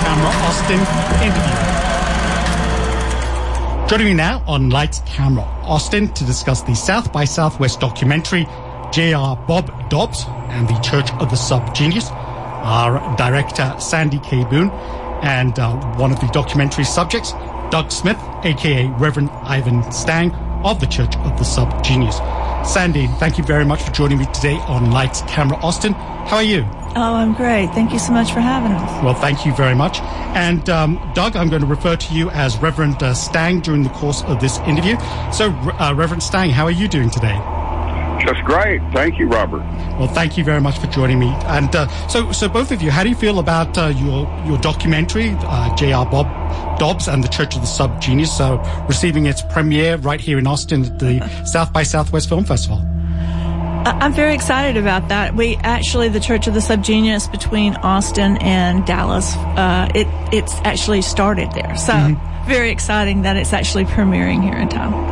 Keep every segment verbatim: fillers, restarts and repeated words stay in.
Camera, Austin interview. Joining me now on Lights, Camera, Austin to discuss the South by Southwest documentary J R Bob Dobbs and the Church of the Subgenius are director Sandy K. Boone and uh, one of the documentary subjects, Doug Smith, aka Reverend Ivan Stang of the Church of the Subgenius. Sandy, thank you very much for joining me today on Lights, Camera, Austin. How are you? Oh, I'm great. Thank you so much for having us. Well, thank you very much. And um, Doug, I'm going to refer to you as Reverend uh, Stang during the course of this interview. So, uh, Reverend Stang, how are you doing today? Just great. Thank you, Robert. Well, thank you very much for joining me. And uh, so, so both of you, how do you feel about uh, your your documentary, uh, J R Bob Dobbs and the Church of the Subgenius, uh, receiving its premiere right here in Austin at the South by Southwest Film Festival? I'm very excited about that. We actually, the Church of the Subgenius between Austin and Dallas, uh, it it's actually started there. So mm-hmm. very exciting that it's actually premiering here in town.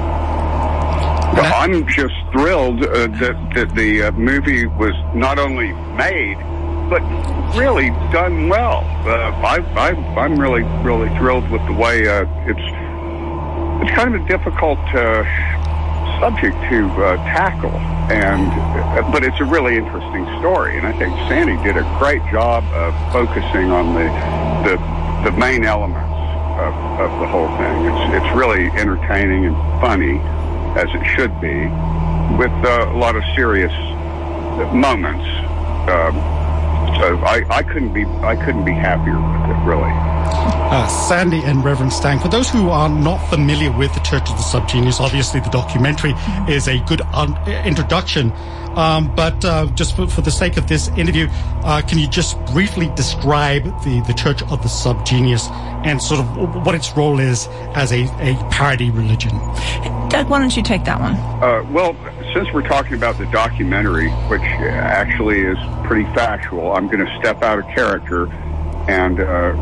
Well, I'm just thrilled uh, that, that the uh, movie was not only made, but really done well. Uh, I, I, I'm really, really thrilled with the way uh, it's it's kind of a difficult uh, subject to uh, tackle, and uh, but it's a really interesting story, and I think Sandy did a great job of focusing on the the, the main elements of, of the whole thing. It's it's really entertaining and funny, as it should be, with uh, a lot of serious moments. Um, so I, I couldn't be I couldn't be happier with it, really. Uh, Sandy and Reverend Stang, for those who are not familiar with the Church of the Subgenius, obviously the documentary is a good un- introduction. Um, but uh, just for, for the sake of this interview, uh, can you just briefly describe the, the Church of the Subgenius and sort of what its role is as a, a parody religion? Doug, why don't you take that one? Uh, well, since we're talking about the documentary, which actually is pretty factual, I'm going to step out of character and uh,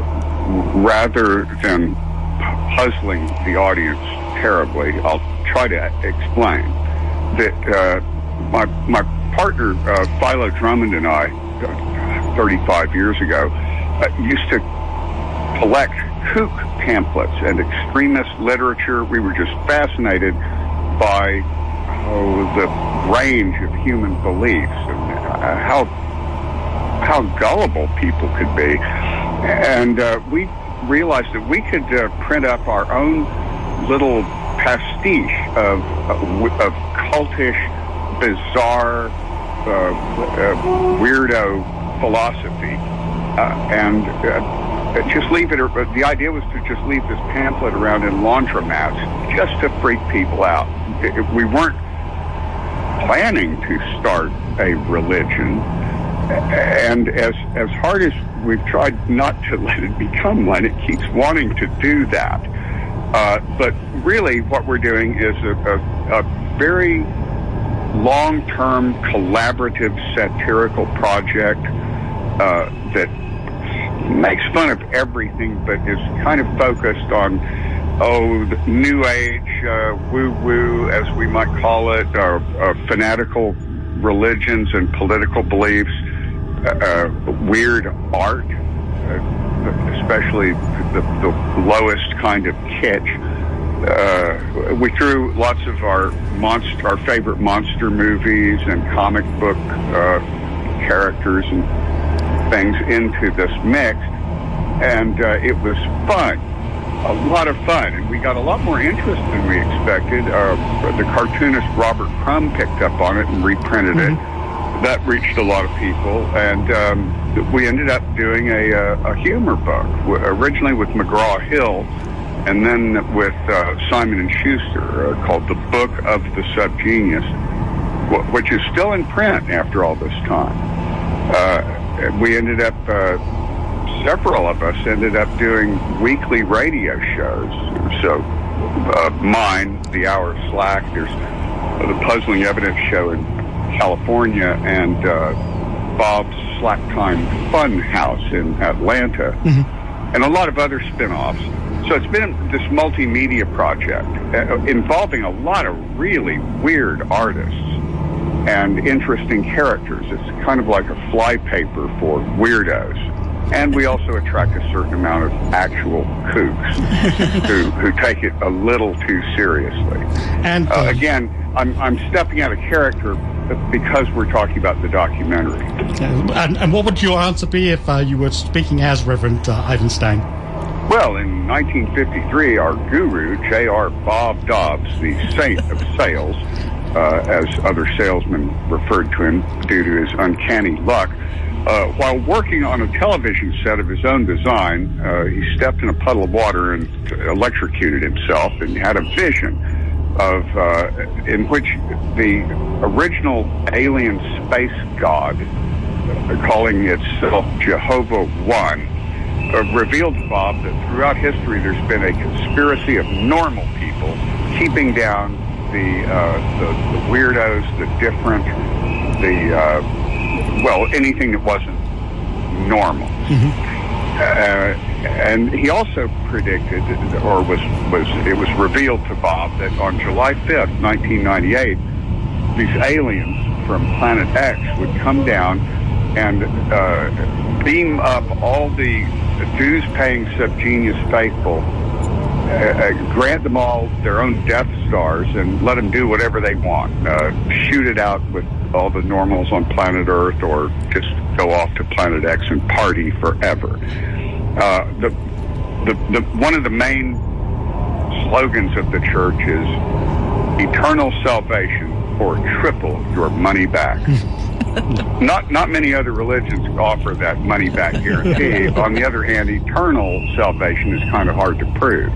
rather than puzzling the audience terribly, I'll try to explain that uh, my my partner, uh, Philo Drummond, and I, uh, thirty-five years ago, uh, used to collect kook pamphlets and extremist literature. We were just fascinated by oh, the range of human beliefs and uh, how how gullible people could be. And uh, we realized that we could uh, print up our own little pastiche of, of, of cultish, bizarre, uh, uh, weirdo philosophy. Uh, and uh, just leave it, the idea was to just leave this pamphlet around in laundromats just to freak people out. It, it, we weren't planning to start a religion. And as as hard as we've tried not to let it become one, it keeps wanting to do that. Uh, but really what we're doing is a, a, a very long-term collaborative satirical project uh, that makes fun of everything but is kind of focused on, oh, the new age, uh, woo-woo, as we might call it, uh, uh, fanatical religions and political beliefs, Uh, weird art, uh, especially the, the lowest kind of kitsch. Uh, we threw lots of our monster, our favorite monster movies and comic book uh, characters and things into this mix, and uh, it was fun, a lot of fun, and we got a lot more interest than we expected. Uh, the cartoonist Robert Crumb picked up on it and reprinted mm-hmm. it. That reached a lot of people, and um, we ended up doing a, a, a humor book, originally with McGraw-Hill, and then with uh, Simon and Schuster, uh, called The Book of the Subgenius, which is still in print after all this time. Uh, we ended up, uh, several of us ended up doing weekly radio shows. So uh, mine, The Hour of Slack, there's uh, the Puzzling Evidence show in California, and uh, Bob's Slack Time Fun House in Atlanta, mm-hmm. and a lot of other spin-offs. So it's been this multimedia project uh, involving a lot of really weird artists and interesting characters. It's kind of like a flypaper for weirdos. And we also attract a certain amount of actual kooks who, who take it a little too seriously. And uh, again, I'm, I'm stepping out of character because we're talking about the documentary. And, and what would your answer be if uh, you were speaking as Reverend uh, Ivan Stang? Well, in nineteen fifty-three, our guru, J R Bob Dobbs, the saint of sales, uh, as other salesmen referred to him due to his uncanny luck, uh, while working on a television set of his own design, uh, he stepped in a puddle of water and electrocuted himself and had a vision of uh, in which the original alien space god, uh, calling itself Jehovah One, Uh, revealed to Bob that throughout history there's been a conspiracy of normal people keeping down the uh, the, the weirdos, the different, the uh, well, anything that wasn't normal. Mm-hmm. Uh, and he also predicted, or was was it was revealed to Bob that on July fifth, nineteen ninety-eight, these aliens from Planet X would come down and uh, beam up all the dues-paying subgenius faithful, uh, grant them all their own Death Stars, and let them do whatever they want. Uh, shoot it out with all the normals on planet Earth, or just go off to Planet X and party forever. Uh, the, the, the, one of the main slogans of the church is eternal salvation or triple your money back. Not not many other religions offer that money back guarantee. On the other hand, eternal salvation is kind of hard to prove,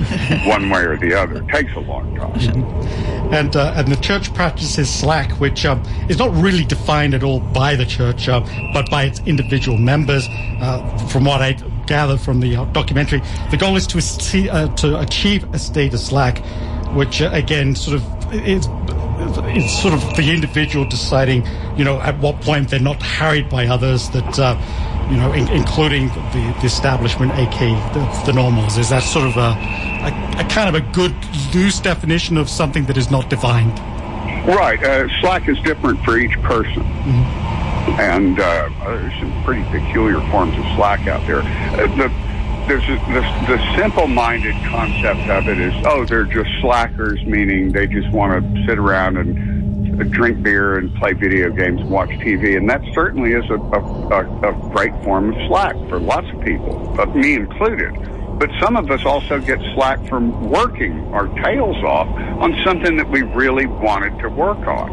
one way or the other. It takes a long time. And uh, and the church practices Slack, which um, is not really defined at all by the church, uh, but by its individual members. Uh, from what I gather from the uh, documentary, the goal is to see, uh, to achieve a state of Slack, which uh, again sort of is. It's sort of the individual deciding, you know, at what point they're not harried by others, that, uh, you know, in, including the, the establishment, aka the, the normals. Is that sort of a, a, a kind of a good loose definition of something that is not defined? Right. Uh, Slack is different for each person. Mm-hmm. And uh, there's some pretty peculiar forms of Slack out there. Uh, the There's a, the, the simple-minded concept of it is, oh, they're just slackers, meaning they just want to sit around and drink beer and play video games and watch T V. And that certainly is a, a, a great form of slack for lots of people, but me included. But some of us also get slack from working our tails off on something that we really wanted to work on.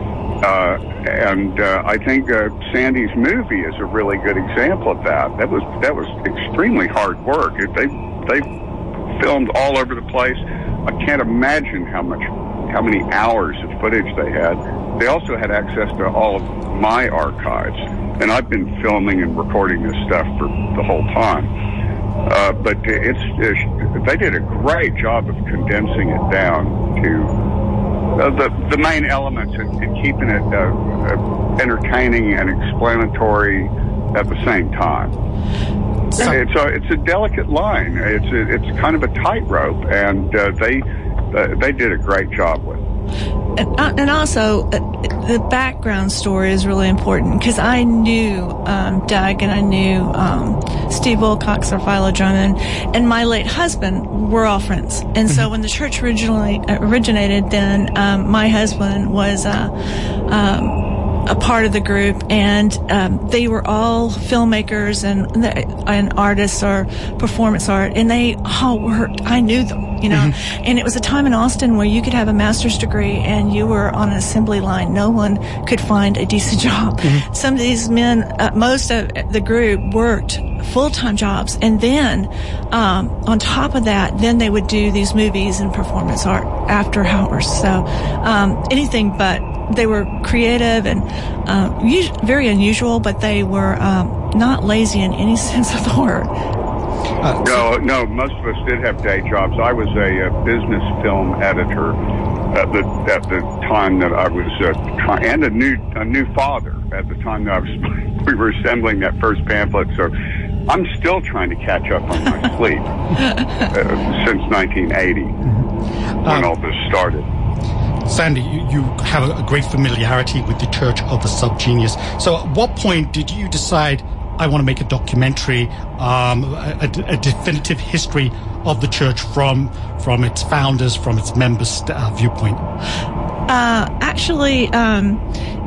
Uh, and uh, I think uh, Sandy's movie is a really good example of that. That was that was extremely hard work. It, they they filmed all over the place. I can't imagine how much how many hours of footage they had. They also had access to all of my archives, and I've been filming and recording this stuff for the whole time. Uh, but it's, it's they did a great job of condensing it down to Uh, the the main elements and, and keeping it uh, uh, entertaining and explanatory at the same time. So, it's a it's a delicate line. It's a, it's kind of a tightrope, and uh, they uh, they did a great job with it. And, uh, and also, uh, the background story is really important, because I knew um, Doug and I knew um, Steve Wilcox or Philo Drummond, and my late husband were all friends. And so when the church originally uh, originated, then um, my husband was uh, um, a part of the group, and um, they were all filmmakers and and artists or performance art, and they all worked. I knew them, you know. Mm-hmm. And it was a time in Austin where you could have a master's degree and you were on an assembly line. No one could find a decent job. Mm-hmm. Some of these men, uh, most of the group worked full-time jobs, and then um, on top of that, then they would do these movies and performance art after hours. So um, anything but. They were creative and uh, us- very unusual, but they were um, not lazy in any sense of the word. Uh, no, no, most of us did have day jobs. I was a, a business film editor at the at the time that I was uh, trying, and a new a new father at the time that I was. We were assembling that first pamphlet, so I'm still trying to catch up on my sleep uh, since nineteen eighty when um, all this started. Sandy, you, you have a great familiarity with the Church of the Subgenius. So at what point did you decide I want to make a documentary, um, a, a definitive history of the church from from its founders, from its members' uh, viewpoint? Uh, actually, um,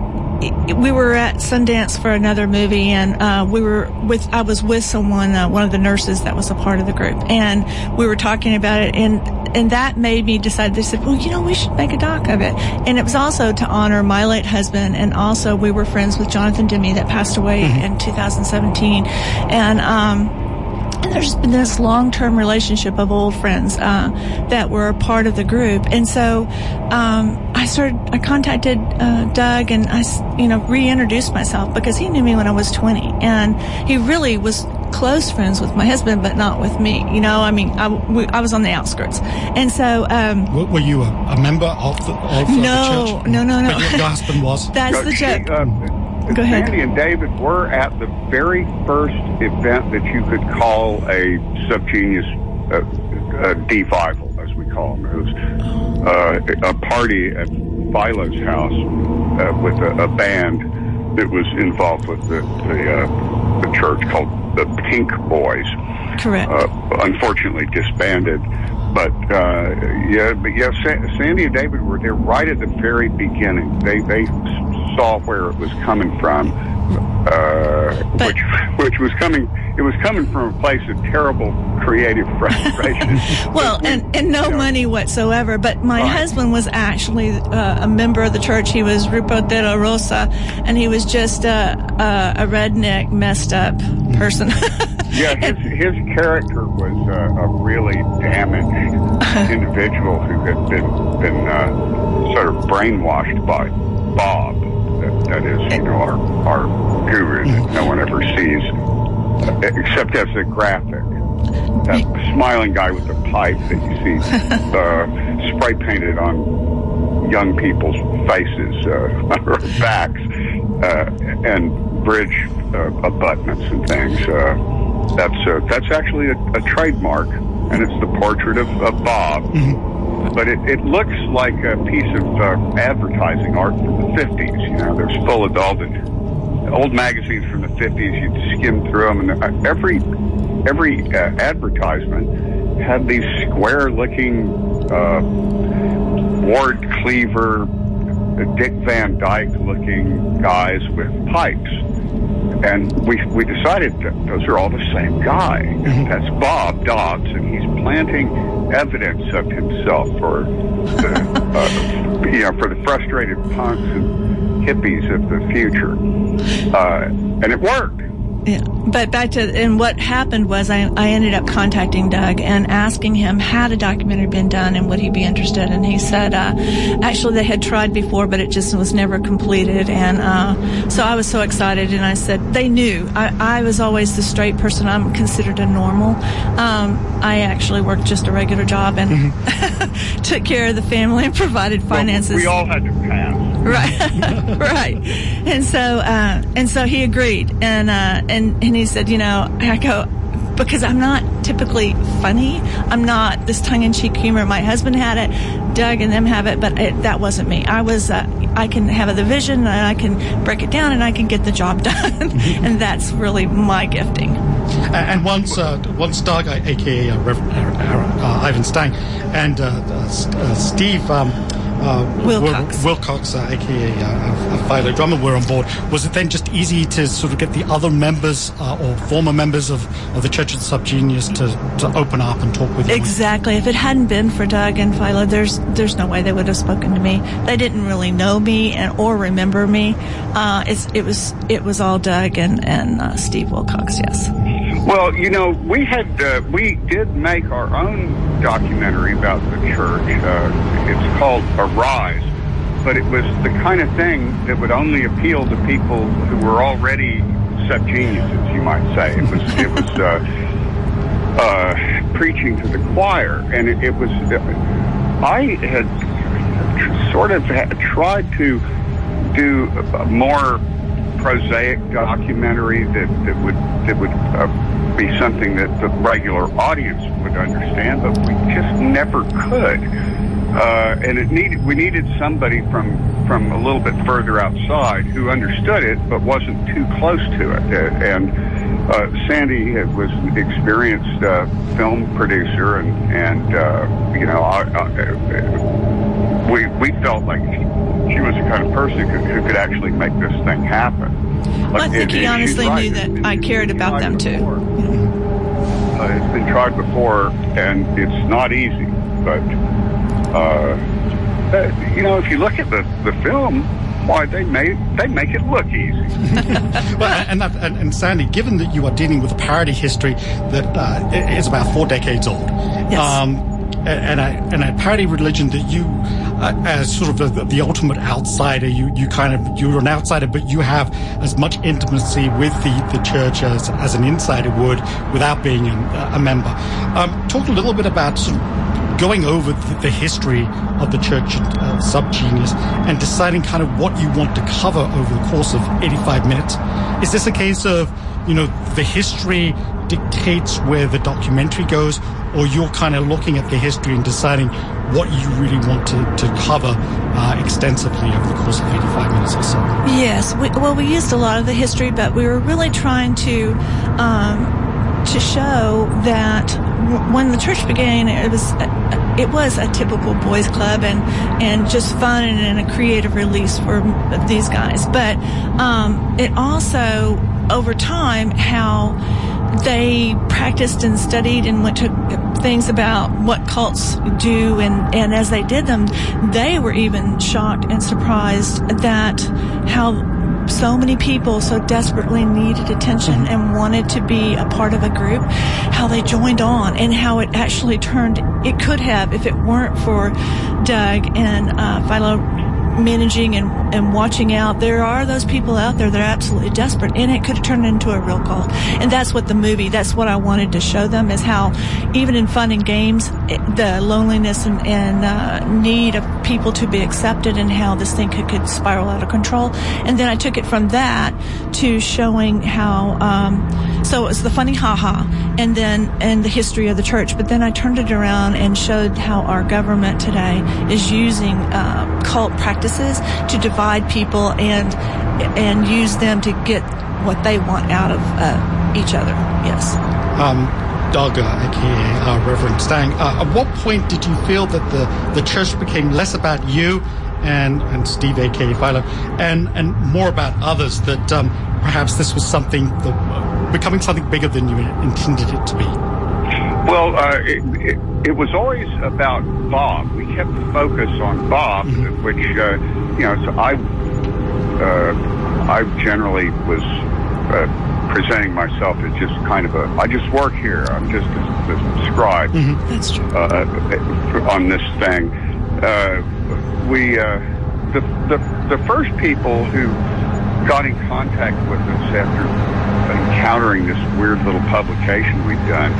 we were at Sundance for another movie, and uh, we were with. I was with someone, uh, one of the nurses that was a part of the group, and we were talking about it, and and that made me decide. They said, "Well, you know, we should make a doc of it," and it was also to honor my late husband, and also we were friends with Jonathan Demme that passed away mm-hmm. in two thousand seventeen, and. Um, And there's been this long-term relationship of old friends uh, that were a part of the group, and so um, I started. I contacted uh, Doug, and I, you know, reintroduced myself because he knew me when I was twenty, and he really was close friends with my husband, but not with me. You know, I mean, I, we, I was on the outskirts, and so. Um, were, were you a, a member of the, of no, the church? No, no, no, no. But your husband was. That's no, the joke. She, uh, Go ahead. Sandy and David were at the very first event that you could call a subgenius uh, uh, devival, as we call them. It was uh, a party at Philo's house uh, with a, a band that was involved with the the, uh, the church called the Pink Boys. Correct. Uh, unfortunately disbanded. But uh, yeah, but yeah, Sa- Sandy and David were there right at the very beginning. They they saw where it was coming from, uh, but, which which was coming. It was coming from a place of terrible creative frustration. well, we, and, and no you know, money whatsoever. But my right. husband was actually uh, a member of the church. He was Rupo de la Rosa, and he was just uh, uh, a redneck, messed up person. Yeah, his, his character was uh, a really damaged individual who had been been uh, sort of brainwashed by Bob. That, that is, you know, our our guru that no one ever sees, uh, except as a graphic. That smiling guy with the pipe that you see uh, spray painted on young people's faces uh, or backs, uh, and bridge uh, abutments and things. Uh, That's uh, that's actually a, a trademark, and it's the portrait of, of Bob. Mm-hmm. But it, it looks like a piece of uh, advertising art from the fifties. You know, there's full of all the old magazines from the fifties. You skim through them, and every every uh, advertisement had these square-looking uh, Ward Cleaver, Dick Van Dyke-looking guys with pipes. And we we decided that those are all the same guy. Mm-hmm. That's Bob Dobbs, and he's planting evidence of himself for the uh, you know for the frustrated punks and hippies of the future, uh, and it worked. Yeah. But back to, and what happened was I, I ended up contacting Doug and asking him, had a documentary been done and would he be interested? And he said, uh, actually they had tried before, but it just was never completed. And, uh, so I was so excited, and I said, they knew. I, I was always the straight person. I'm considered a normal. Um, I actually worked just a regular job and mm-hmm. took care of the family and provided finances. Well, we all had to pass. Right, right. And so, uh, and so he agreed. And, uh, and, and he said, you know, I go, because I'm not typically funny. I'm not this tongue-in-cheek humor. My husband had it, Doug and them have it, but it, that wasn't me. I was, uh, I can have the vision, and I can break it down, and I can get the job done. And that's really my gifting. And once, uh, once Doug, aka uh, Reverend uh, uh, Ivan Stang, and uh, uh, Steve um, uh, Wilcox, were, Wilcox uh, aka uh, a Philo drummer, were on board, was it then just easy to sort of get the other members uh, or former members of, of the Church of the Subgenius to, to open up and talk with you? Exactly. If it hadn't been for Doug and Philo, there's there's no way they would have spoken to me. They didn't really know me and or remember me. Uh, it's it was it was all Doug and and uh, Steve Wilcox. Yes. Well, you know, we had uh, we did make our own documentary about the church. Uh, it's called Arise, but it was the kind of thing that would only appeal to people who were already subgeniuses, you might say. It was it was uh, uh, preaching to the choir, and it, it was. Uh, I had sort of had tried to do a more prosaic documentary that, that would that would uh, be something that the regular audience would understand, but we just never could. Uh, and it needed we needed somebody from from a little bit further outside who understood it but wasn't too close to it. Uh, and uh, Sandy was an experienced uh, film producer, and and uh, you know, I, I, we we felt like she, she was the kind of person who, who could actually make this thing happen. Well, I think it, he it, honestly right. knew that it, I cared about them too. Uh, it's been tried before, and it's not easy. But uh, uh, you know, if you look at the the film, why they made they make it look easy. Well, and, that, and and Sandy, given that you are dealing with a parody history that uh, is about four decades old, yes. um, and a and a parody religion that you, uh, as sort of the, the ultimate outsider, you you kind of you're an outsider, but you have as much intimacy with the, the church as as an insider would without being a, a member. Um, talk a little bit about sort of going over the, the history of the church uh, subgenius and deciding kind of what you want to cover over the course of eighty-five minutes. Is this a case of, you know, the history dictates where the documentary goes, or you're kind of looking at the history and deciding what you really want to, to cover uh, extensively over the course of eighty-five minutes or so? Yes. We, well, we used a lot of the history, but we were really trying to um, to show that when the church began, it was it was a typical boys' club and and just fun and, and a creative release for these guys. But um, it also, over time, how they practiced and studied and went to things about what cults do, and, and as they did them, they were even shocked and surprised that how so many people so desperately needed attention mm-hmm. and wanted to be a part of a group, how they joined on, and how it actually turned, it could have, if it weren't for Doug and uh, Philo managing and, and watching out. There are those people out there that are absolutely desperate, and it could have turned into a real cult. And that's what the movie, that's what I wanted to show them, is how even in fun and games, it, the loneliness and, and uh, need of people to be accepted, and how this thing could, could spiral out of control. And then I took it from that to showing how, um, so it was the funny ha-ha, and then, and the history of the church. But then I turned it around and showed how our government today is using uh, cult practices to divide people and and use them to get what they want out of uh, each other. Yes. Um, Doug, uh, aka uh, Reverend Stang, uh, at what point did you feel that the, the church became less about you and and Steve, aka Philo, and and more about others? That um, perhaps this was something that, uh, becoming something bigger than you intended it to be. Well, uh, it, it, it was always about Bob. We kept the focus on Bob, mm-hmm. which, uh, you know, so I, uh, I generally was uh, presenting myself as just kind of a, I just work here. I'm just a, a scribe. Mm-hmm. That's true. Uh, on this thing. Uh, we, uh, the, the, the first people who got in contact with us after encountering this weird little publication we'd done,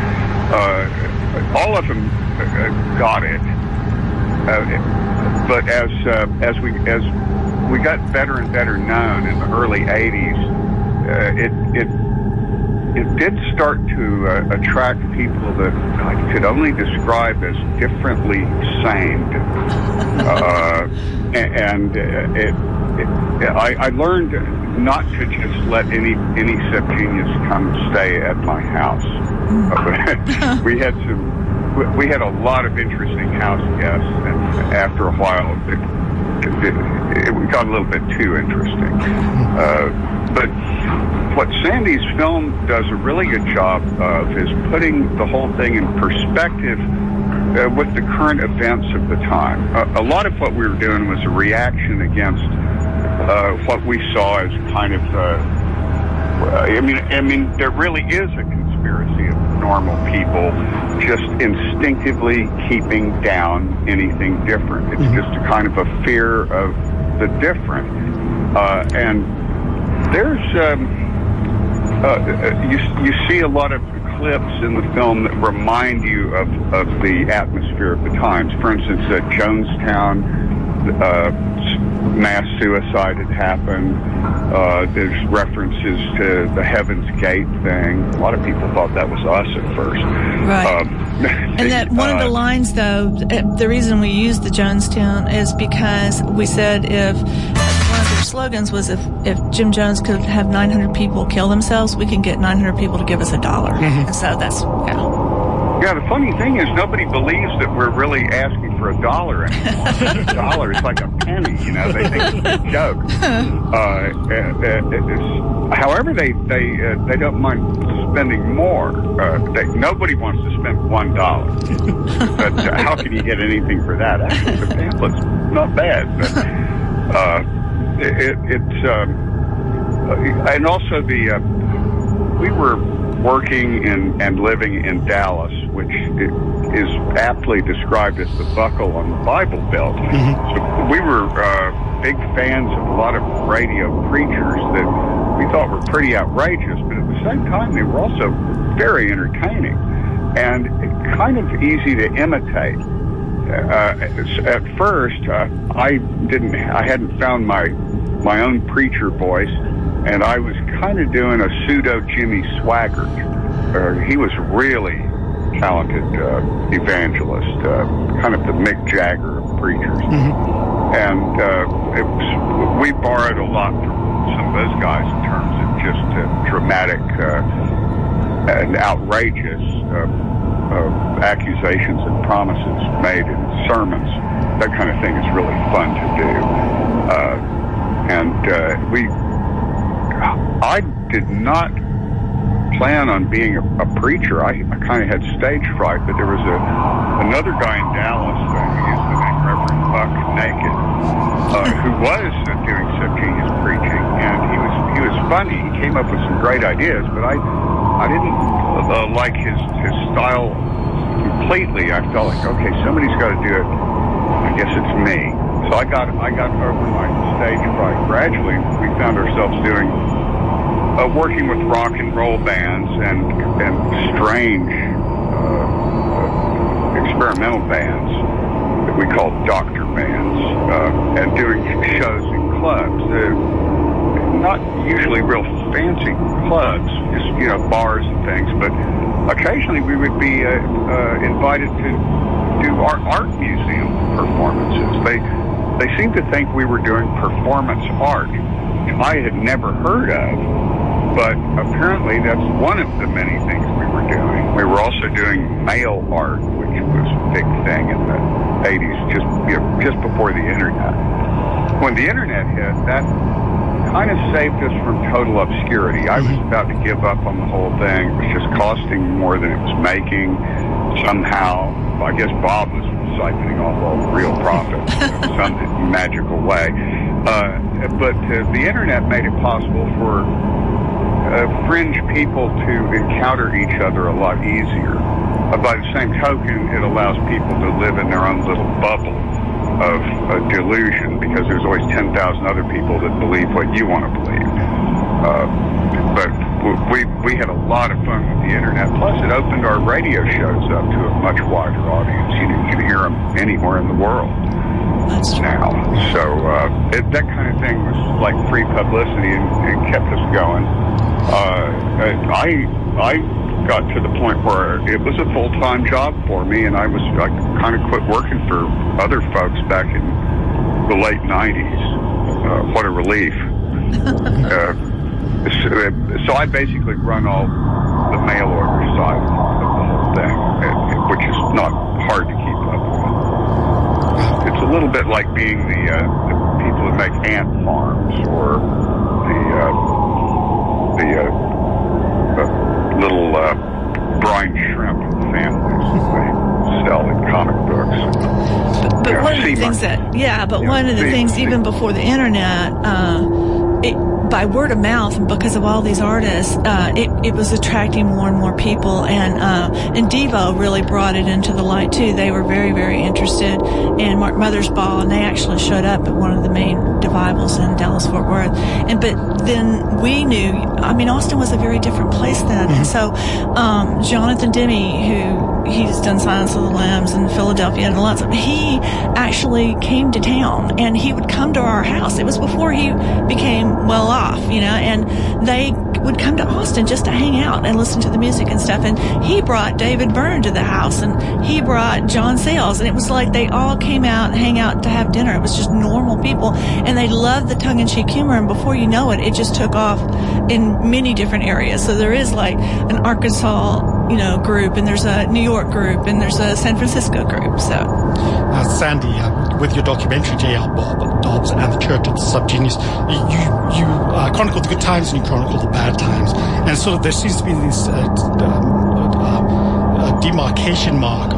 Uh, all of them uh, got it, uh, but as uh, as we as we got better and better known in the early eighties, uh, it it it did start to uh, attract people that I could only describe as differently saned, uh, and it, it I, I learned not to just let any any subgenius come stay at my house. we had some, we had a lot of interesting house guests, and after a while, it, it, it got a little bit too interesting. Uh, but what Sandy's film does a really good job of is putting the whole thing in perspective uh, with the current events of the time. Uh, a lot of what we were doing was a reaction against uh, what we saw as kind of. Uh, I mean, I mean, there really is a conspiracy of normal people just instinctively keeping down anything different. It's just a kind of a fear of the different. Uh, and there's, um, uh, you, you see a lot of clips in the film that remind you of, of the atmosphere of the times. For instance, at Jonestown, uh, mass suicide had happened. Uh, there's references to the Heaven's Gate thing. A lot of people thought that was us at first. Right. Um, and that one uh, of the lines, though, the reason we used the Jonestown is because we said if one of their slogans was if, if Jim Jones could have nine hundred people kill themselves, we can get nine hundred people to give us a dollar. Mm-hmm. And so that's, yeah. Yeah, the funny thing is nobody believes that we're really asking for a dollar anymore. A dollar is like a penny, you know. They think it's a joke. Uh, it, it's, however, they they uh, they don't mind spending more. Uh, they, nobody wants to spend one dollar. But uh, how can you get anything for that? Actually, the pamphlet's not bad. But uh, it, it's um, and also the uh, we were working in and living in Dallas, which is aptly described as the buckle on the Bible Belt. Mm-hmm. So we were uh, big fans of a lot of radio preachers that we thought were pretty outrageous, but at the same time they were also very entertaining and kind of easy to imitate. Uh, at first, uh, I didn't, I hadn't found my my own preacher voice, and I was kind of doing a pseudo Jimmy Swaggart. Uh, he was really talented uh, evangelist, uh, kind of the Mick Jagger of preachers. Mm-hmm. And uh, it was, we borrowed a lot from some of those guys in terms of just uh, dramatic uh, and outrageous uh, uh, accusations and promises made in sermons. That kind of thing is really fun to do. Uh, and uh, we, I did not plan on being a, a preacher. I, I kind of had stage fright, but there was a another guy in Dallas uh, who used the name Reverend Buck Naked, uh, who was uh, doing subgenius preaching, and he was he was funny. He came up with some great ideas, but I I didn't uh, like his his style completely. I felt like, okay, somebody's got to do it. I guess it's me. So I got I got over my stage fright. Gradually, we found ourselves doing. Uh, working with rock and roll bands and and strange uh, uh, experimental bands that we call doctor bands, uh, and doing shows in clubs. Uh, not usually real fancy clubs, just you know bars and things, but occasionally we would be uh, uh, invited to do art art museum performances. They they seemed to think we were doing performance art, which I had never heard of. But apparently that's one of the many things we were doing. We were also doing mail art, which was a big thing in the eighties, just you know, just before the internet. When the internet hit, that kind of saved us from total obscurity. I was about to give up on the whole thing. It was just costing more than it was making. Somehow, I guess Bob was siphoning off all the real profit in some magical way. Uh, but uh, the internet made it possible for Uh, fringe people to encounter each other a lot easier. Uh, by the same token, it allows people to live in their own little bubble of uh, delusion because there's always ten thousand other people that believe what you want to believe. Uh, but we we had a lot of fun with the internet. Plus, it opened our radio shows up to a much wider audience. You know, you can hear them anywhere in the world. That's true. Now, so uh, it, that kind of thing was like free publicity and it kept us going. Uh, I I got to the point where it was a full-time job for me, and I was I kind of quit working for other folks back in the late nineties. Uh, what a relief! uh, so, so I basically run all the mail order side of the whole thing, which is not hard to keep up with. It's a little bit like being the, uh, the people that make ant farms or the. Uh, the uh, uh, little uh, brine shrimp families that they sell in comic books. But, but you know, one of the things that, yeah, but yeah, one of the see, things see. even before the internet, uh, it, by word of mouth and because of all these artists, uh, it, it was attracting more and more people. And, uh, and Devo really brought it into the light too. They were very, very interested in Mark Mothersbaugh, and they actually showed up at one of the main revivals in Dallas Fort Worth. And, but then we knew, I mean, Austin was a very different place then. Mm-hmm. And so, um, Jonathan Demme, who, he's done Silence of the Lambs in Philadelphia and lots of, he actually came to town and he would come to our house. It was before he became well off, you know, and they would come to Austin just to hang out and listen to the music and stuff. And he brought David Byrne to the house, and he brought John Sayles, and it was like they all came out and hang out to have dinner. It was just normal people, and they loved the tongue-in-cheek humor, and before you know it, it just took off in many different areas. So there is like an Arkansas, you know, group, and there's a New York group, and there's a San Francisco group. So, uh, Sandy, uh, with your documentary J R. Bob Dobbs and the Church of the Subgenius, you you uh, chronicle the good times and you chronicle the bad times, and sort of there seems to be this uh, uh, uh, demarcation mark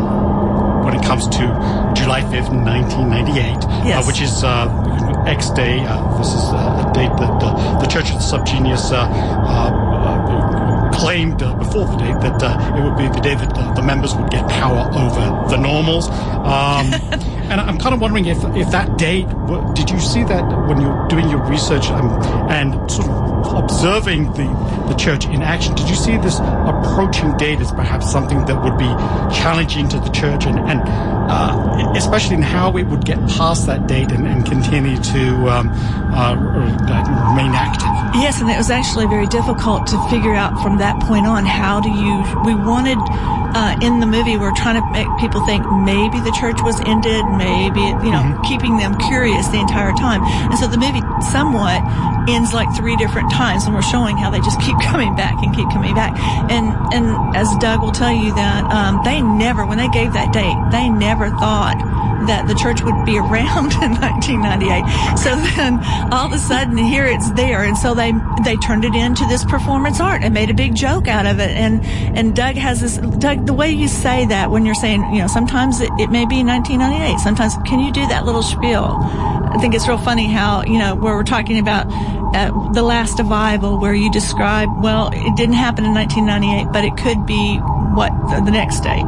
um, when it comes to July fifth, nineteen ninety-eight, yes. uh, which is uh, X Day. Uh, this is uh, a date that uh, the Church of the Subgenius uh, uh, claimed uh, before the date that uh, it would be the day that the, the members would get power over the normals. Um, and I'm kind of wondering if if that date, did you see that when you're doing your research um, and sort of observing the, the church in action, did you see this approaching date as perhaps something that would be challenging to the church, and, and uh, especially in how it would get past that date and, and continue to um, uh, remain active? Yes, and it was actually very difficult to figure out from that point on, how do you, we wanted, uh, in the movie, we're trying to make people think maybe the church was ended, maybe, you know, mm-hmm. keeping them curious the entire time. And so the movie somewhat ends like three different times, and we're showing how they just keep coming back and keep coming back. And, and as Doug will tell you that, um, they never, when they gave that date, they never thought that the church would be around in nineteen ninety-eight. So then all of a sudden here it's there. And so they, they turned it into this performance art and made a big joke out of it. And, and Doug has this, Doug, the way you say that when you're saying, you know, sometimes it, it may be nineteen ninety-eight. Sometimes, can you do that little spiel? I think it's real funny how, you know, where we're talking about uh, the last revival, where you describe, well, it didn't happen in nineteen ninety-eight, but it could be what the, the next date.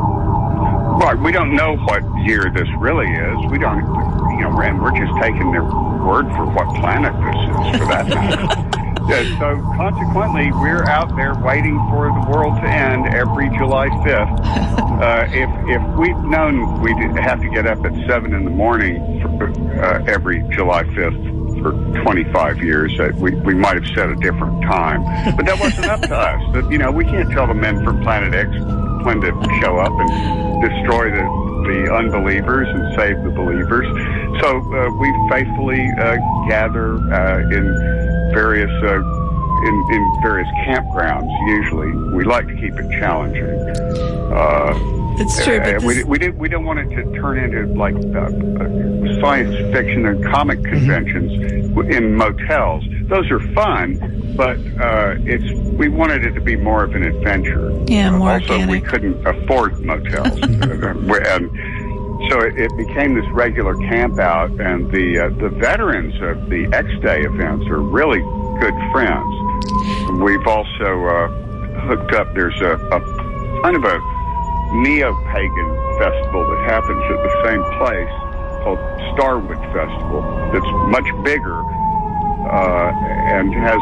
Right. We don't know what year this really is. We don't, you know, and we're just taking their word for what planet this is, for that matter. Yeah, so consequently, we're out there waiting for the world to end every July fifth. Uh, if if we'd known we'd have to get up at seven in the morning for, uh, every July fifth for twenty-five years, uh, we we might have set a different time. But that wasn't up to us. But, you know, we can't tell the men from Planet X when to show up and destroy the, the unbelievers and save the believers. So uh, we faithfully uh, gather uh, in various uh, in, in various campgrounds. Usually, we like to keep it challenging. Uh, it's true, but uh, we we, did, we don't want it to turn into like uh, science fiction and comic conventions mm-hmm. in motels. Those are fun, but uh, it's we wanted it to be more of an adventure. Yeah, more uh, Also, organic. We couldn't afford motels, and so it, it became this regular camp out. And the uh, the veterans of the X Day events are really good friends. We've also uh, hooked up. There's a, a kind of a neo-pagan festival that happens at the same place called Starwood Festival. That's much bigger. Uh, and has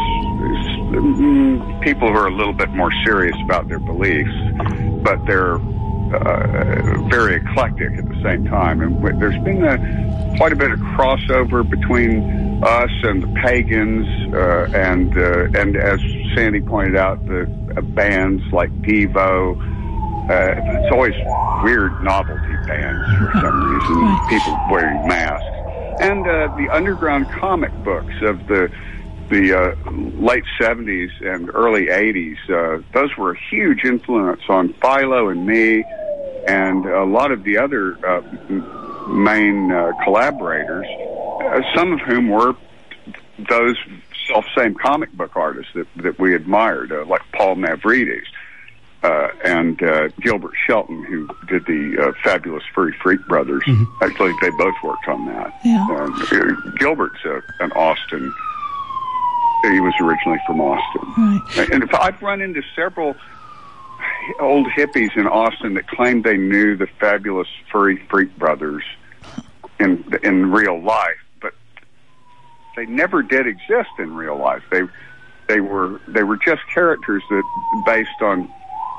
mm, people who are a little bit more serious about their beliefs, but they're uh, very eclectic at the same time. And w- there's been a, quite a bit of crossover between us and the pagans, uh, and uh, and as Sandy pointed out, the uh, bands like Devo. Uh, it's always weird novelty bands for some reason. People wearing masks. And uh, the underground comic books of the the uh, late seventies and early eighties, uh, those were a huge influence on Philo and me and a lot of the other uh, main uh, collaborators, uh, some of whom were those self-same comic book artists that, that we admired, uh, like Paul Mavrides. Uh, and uh, Gilbert Shelton, who did the uh, Fabulous Furry Freak Brothers. Mm-hmm. Actually, they both worked on that. Yeah. Uh, Gilbert's uh, an Austin. He was originally from Austin. Right. And if I've run into several old hippies in Austin that claimed they knew the Fabulous Furry Freak Brothers in in real life, but they never did exist in real life. They they were they were just characters that based on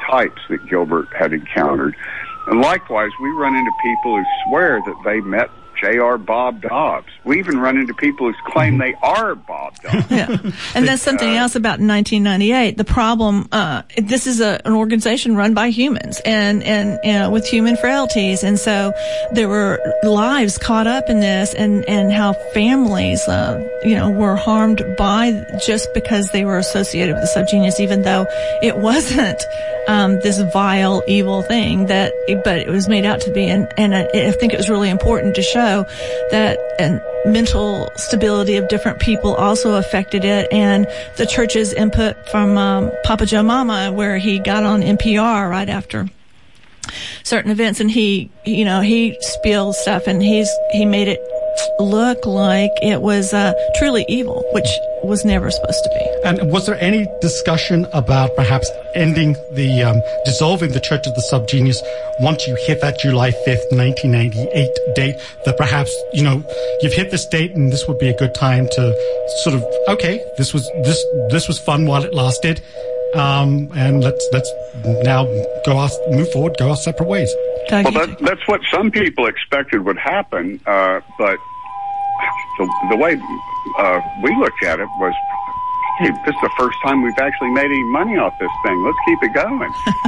types that Gilbert had encountered. And likewise, we run into people who swear that they met J R. Bob Dobbs. We even run into people who claim they are Bob Dobbs. Yeah. And that's something uh, else about nineteen ninety-eight. The problem, uh, this is a, an organization run by humans and, and, you know, with human frailties. And so there were lives caught up in this and, and how families, uh, you know, were harmed by just because they were associated with the subgenius, even though it wasn't, um, this vile, evil thing that, but it was made out to be. And, and I, I think it was really important to show that and mental stability of different people also affected it, and the church's input from um, Papa Joe Mama, where he got on N P R right after certain events, and he, you know, he spilled stuff, and he's he made it look like it was uh, truly evil, which was never supposed to be. And was there any discussion about perhaps ending the, um, dissolving the Church of the Subgenius once you hit that July fifth, nineteen ninety-eight date, that perhaps, you know, you've hit this date and this would be a good time to sort of, okay, this was, this, this was fun while it lasted. Um, and let's, let's now go our, move forward, go our separate ways. Well, that, that's what some people expected would happen, uh, but the, the way uh, we looked at it was, hey, this is the first time we've actually made any money off this thing. Let's keep it going.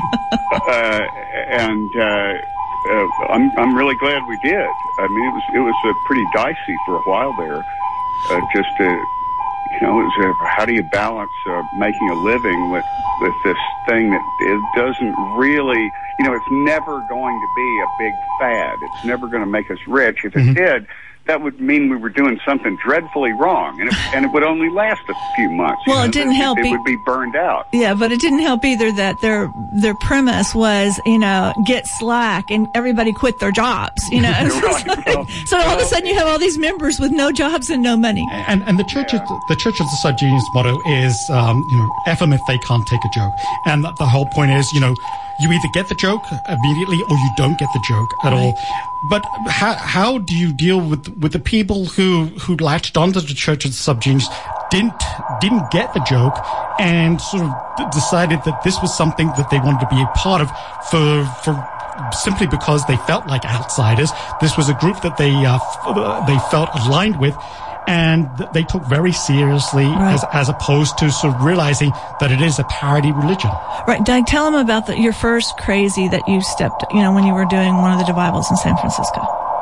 uh, and uh, uh, I'm I'm really glad we did. I mean, it was it was uh, pretty dicey for a while there. Uh, just to, you know, it was a, how do you balance uh, making a living with with this thing that it doesn't really, you know, it's never going to be a big fad. It's never going to make us rich. If it mm-hmm. did, that would mean we were doing something dreadfully wrong, and it, and it would only last a few months. Well, you know, it didn't it, help. It, e- it would be burned out. Yeah, but it didn't help either that their their premise was, you know, get slack and everybody quit their jobs. You know, right. like, well, so all well, of a sudden you have all these members with no jobs and no money. And and the church yeah. the Church of the Subgenius motto is, um, you know, F them if they can't take a joke, and the, the whole point is, you know, you either get the joke immediately or you don't get the joke at right. all. But how how do you deal with with the people who who latched onto the Church of the Subgenius, didn't didn't get the joke, and sort of d- decided that this was something that they wanted to be a part of for for simply because they felt like outsiders. This was a group that they uh, f- they felt aligned with, and th- they took very seriously, right. as as opposed to sort of realizing that it is a parody religion. Right, Doug, tell them about the, your first crazy that you stepped, you know, when you were doing one of the revivals in San Francisco.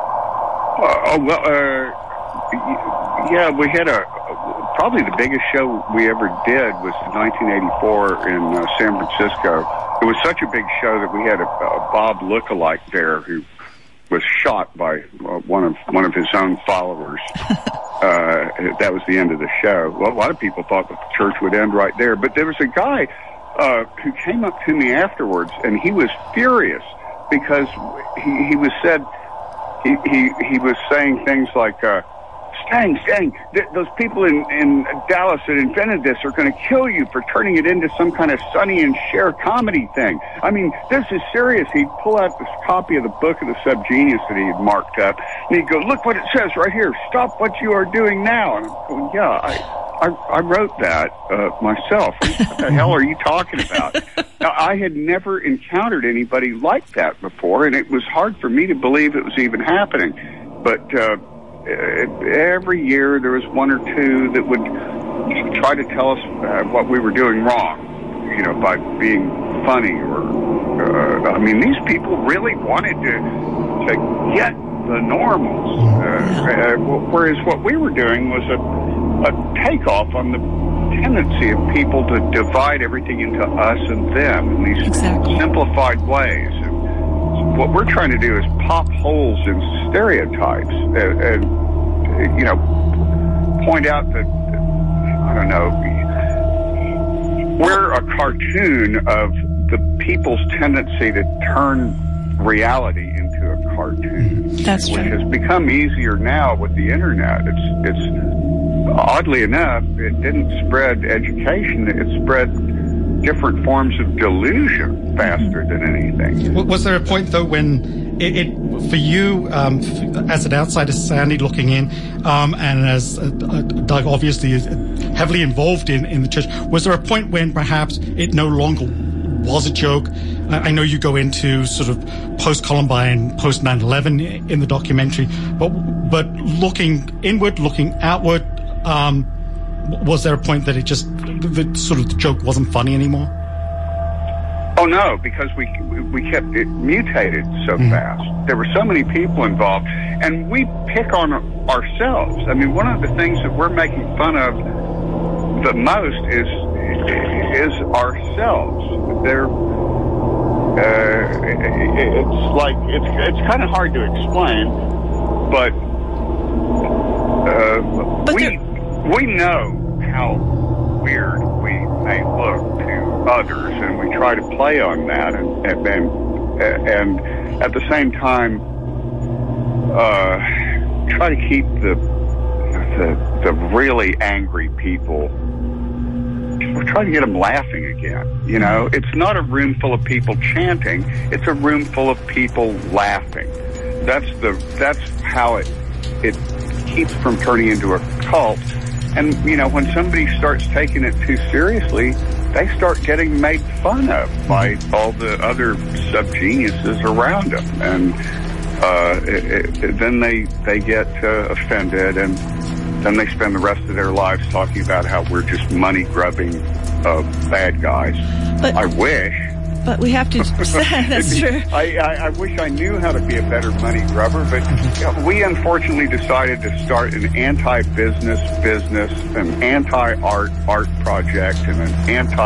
Uh, well, uh, yeah, we had a, probably the biggest show we ever did was nineteen eighty-four in uh, San Francisco. It was such a big show that we had a, a Bob lookalike there who was shot by uh, one of one of his own followers. uh, that was the end of the show. Well, a lot of people thought that the church would end right there, but there was a guy uh, who came up to me afterwards, and he was furious because he, he was said he, he he was saying things like, uh, Stang, Stang, th- those people in, in Dallas that invented this are going to kill you for turning it into some kind of Sonny and Cher comedy thing. I mean, this is serious. He'd pull out this copy of the Book of the Subgenius that he had marked up, and he'd go, look what it says right here. Stop what you are doing now. And I'm going, yeah, I I, I wrote that uh, myself. What the hell are you talking about? Now, I had never encountered anybody like that before, and it was hard for me to believe it was even happening. But uh, every year there was one or two that would try to tell us uh, what we were doing wrong, you know, by being funny or, uh, I mean, these people really wanted to, to get the normals. Uh, uh, whereas what we were doing was a, a takeoff on the tendency of people to divide everything into us and them in these exactly. simplified ways. And what we're trying to do is pop holes in stereotypes and, and you know, point out that, I don't know, we're a cartoon of the people's tendency to turn reality into a cartoon. That's which true. has become easier now with the internet. It's it's oddly enough, it didn't spread education. It spread different forms of delusion faster than anything. Was there a point though when it, it for you, um, f- as an outsider, Sandy, looking in, um, and as uh, Doug obviously is heavily involved in in the church, was there a point when perhaps it no longer was a joke. I, I know you go into sort of post-Columbine, post nine eleven in the documentary, but but looking inward, looking outward, um, was there a point that it just, the, the sort of the joke wasn't funny anymore? Oh no, because we we kept it mutated so mm. fast. There were so many people involved, and we pick on ourselves. I mean, one of the things that we're making fun of the most is is ourselves. They're uh, it's like it's it's kind of hard to explain, but uh, but we we know how weird we may look to others, and we try to play on that, and and and, and at the same time uh, try to keep the the the really angry people. We're trying to get them laughing again. You know, it's not a room full of people chanting; it's a room full of people laughing. That's the that's how it it keeps from turning into a cult. And, you know, when somebody starts taking it too seriously, they start getting made fun of by all the other sub-geniuses around them. And uh, it, it, then they, they get uh, offended, and then they spend the rest of their lives talking about how we're just money-grubbing uh, bad guys. But I wish. But we have to say that's true. I, I, I wish I knew how to be a better money grubber, but you know, we unfortunately decided to start an anti-business business, an anti-art art project, and an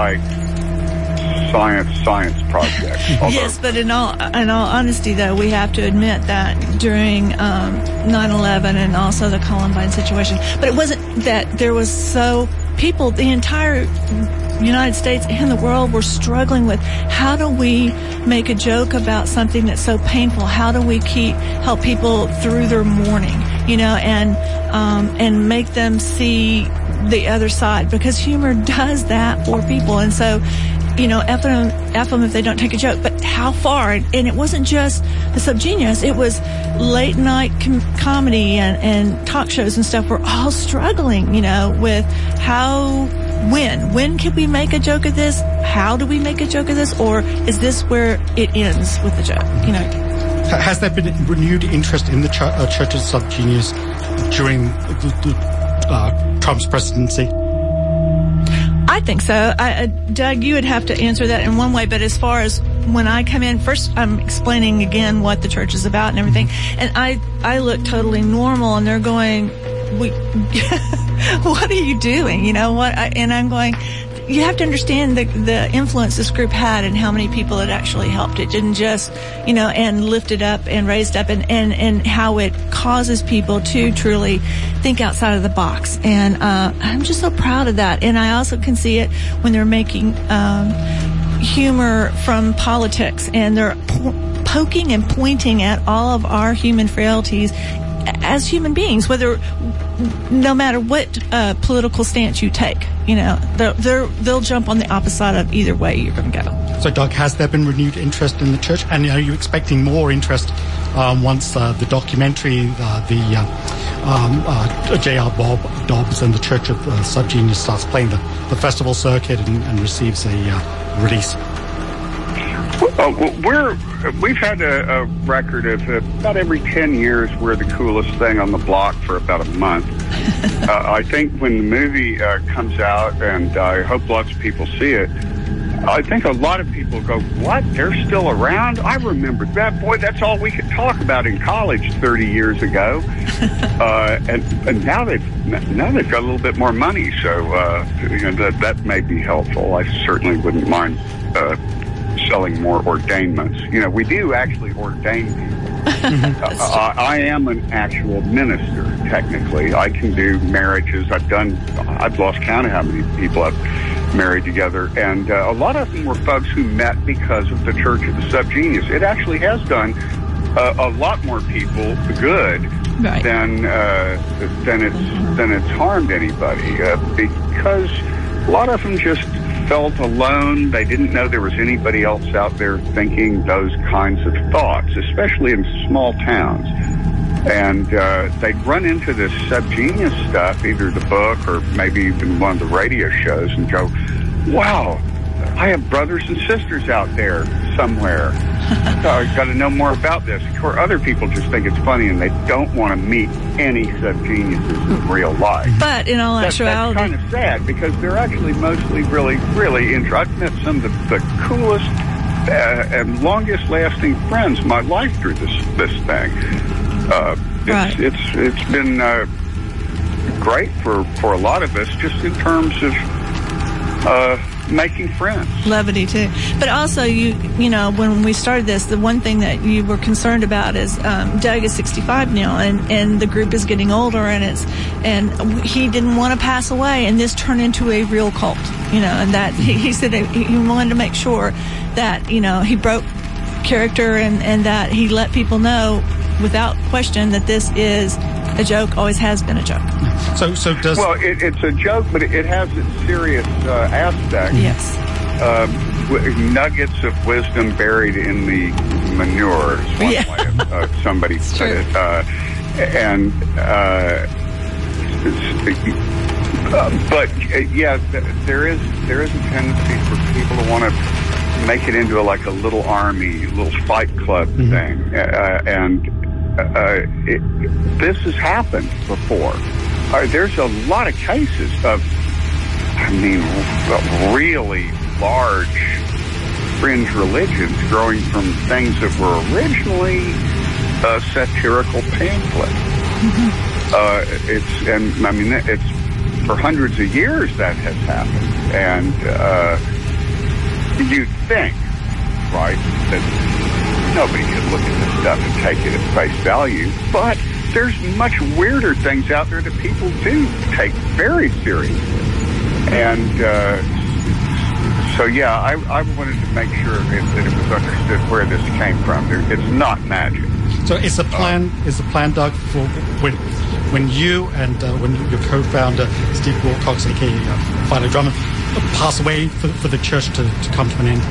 anti-science science project. Although, yes, but in all in all honesty, though, we have to admit that during um, nine eleven and also the Columbine situation, but it wasn't that there was so people, the entire United States and the world were struggling with how do we make a joke about something that's so painful? How do we keep help people through their mourning, you know, and um, and make them see the other side? Because humor does that for people, and so, you know, F them, F them if they don't take a joke. But how far? And it wasn't just the Subgenius; it was late night com- comedy and and talk shows and stuff. Were all struggling, you know, with how. When? When can we make a joke of this? How do we make a joke of this? Or is this where it ends with the joke? You know. Has there been renewed interest in the ch- uh, Church of Subgenius during the, the, uh, Trump's presidency? I think so. I, uh, Doug, you would have to answer that in one way, but as far as when I come in, first I'm explaining again what the church is about and everything, and I, I look totally normal, and they're going, we... what are you doing? You know what? I, and I'm going, you have to understand the, the influence this group had and how many people it actually helped. It didn't just, you know, and lifted up and raised up, and, and, and how it causes people to truly think outside of the box. And, uh, I'm just so proud of that. And I also can see it when they're making, um, humor from politics, and they're po- poking and pointing at all of our human frailties as human beings, whether, no matter what uh, political stance you take, you know, they're, they're, they'll jump on the opposite side of either way you're going to go. So, Doug, has there been renewed interest in the church? And are you expecting more interest um, once uh, the documentary, uh, the uh, um, uh, J R Bob Dobbs and the Church of uh, Subgenius starts playing the, the festival circuit and, and receives a uh, release? Uh, we're we've had a, a record of uh, about every ten years we're the coolest thing on the block for about a month. uh, I think when the movie uh, comes out, and I hope lots of people see it, I think a lot of people go, "What? They're still around? I remember that. Boy, that's all we could talk about in college thirty years ago." uh, and, and now they've now they've got a little bit more money, so uh, you know, that that may be helpful. I certainly wouldn't mind. Uh, selling more ordainments. You know, we do actually ordain people. uh, I, I am an actual minister, technically. I can do marriages. I've done, I've lost count of how many people I've married together. And uh, a lot of them were folks who met because of the Church of the Subgenius. It actually has done uh, a lot more people good right. than, uh, than, it's, than it's harmed anybody. Uh, because a lot of them just felt alone. They didn't know there was anybody else out there thinking those kinds of thoughts, especially in small towns. And uh, they'd run into this Subgenius stuff, either the book or maybe even one of the radio shows, and go, wow, I have brothers and sisters out there somewhere. So I've got to know more about this. Of course, other people just think it's funny and they don't want to meet any sub-geniuses in real life. But in all that's, actuality, that's kind of sad because they're actually mostly really, really interesting. I've met some of the, the coolest uh, and longest-lasting friends of my life through this this thing. Uh, it's, right. it's it's been uh, great for, for a lot of us, just in terms of uh, making friends. Levity too. But also, you you know, when we started this, the one thing that you were concerned about is um, Doug is sixty-five now, and, and the group is getting older, and it's and he didn't want to pass away, and this turned into a real cult, you know, and that he, he said he wanted to make sure that, you know, he broke character and, and that he let people know without question that this is a joke, always has been a joke. So, so does well, it, it's a joke, but it, it has its serious uh, aspect. Yes. Um, w- nuggets of wisdom buried in the manure is one Yeah. way of, uh, somebody It's put true. it. Uh, and uh, it's, uh, but uh, yeah, th- there is there is a tendency for people to want to make it into a, like a little army, little fight club Mhm. thing, uh, and. Uh, it, this has happened before. Uh, there's a lot of cases of, I mean, really large fringe religions growing from things that were originally uh, satirical pamphlets. Mm-hmm. Uh, it's and I mean it's for hundreds of years that has happened, and uh, you'd think, right, that nobody could look at this stuff and take it at face value, but there's much weirder things out there that people do take very seriously. And uh, so, yeah, I, I wanted to make sure that, that it was understood where this came from. There, it's not magic. So is the plan, uh, is the plan, Doug, for when when you and uh, when your co-founder, Steve Wilcox, a k a. Uh, Philo Drummond, pass away for, for the church to, to come to an end?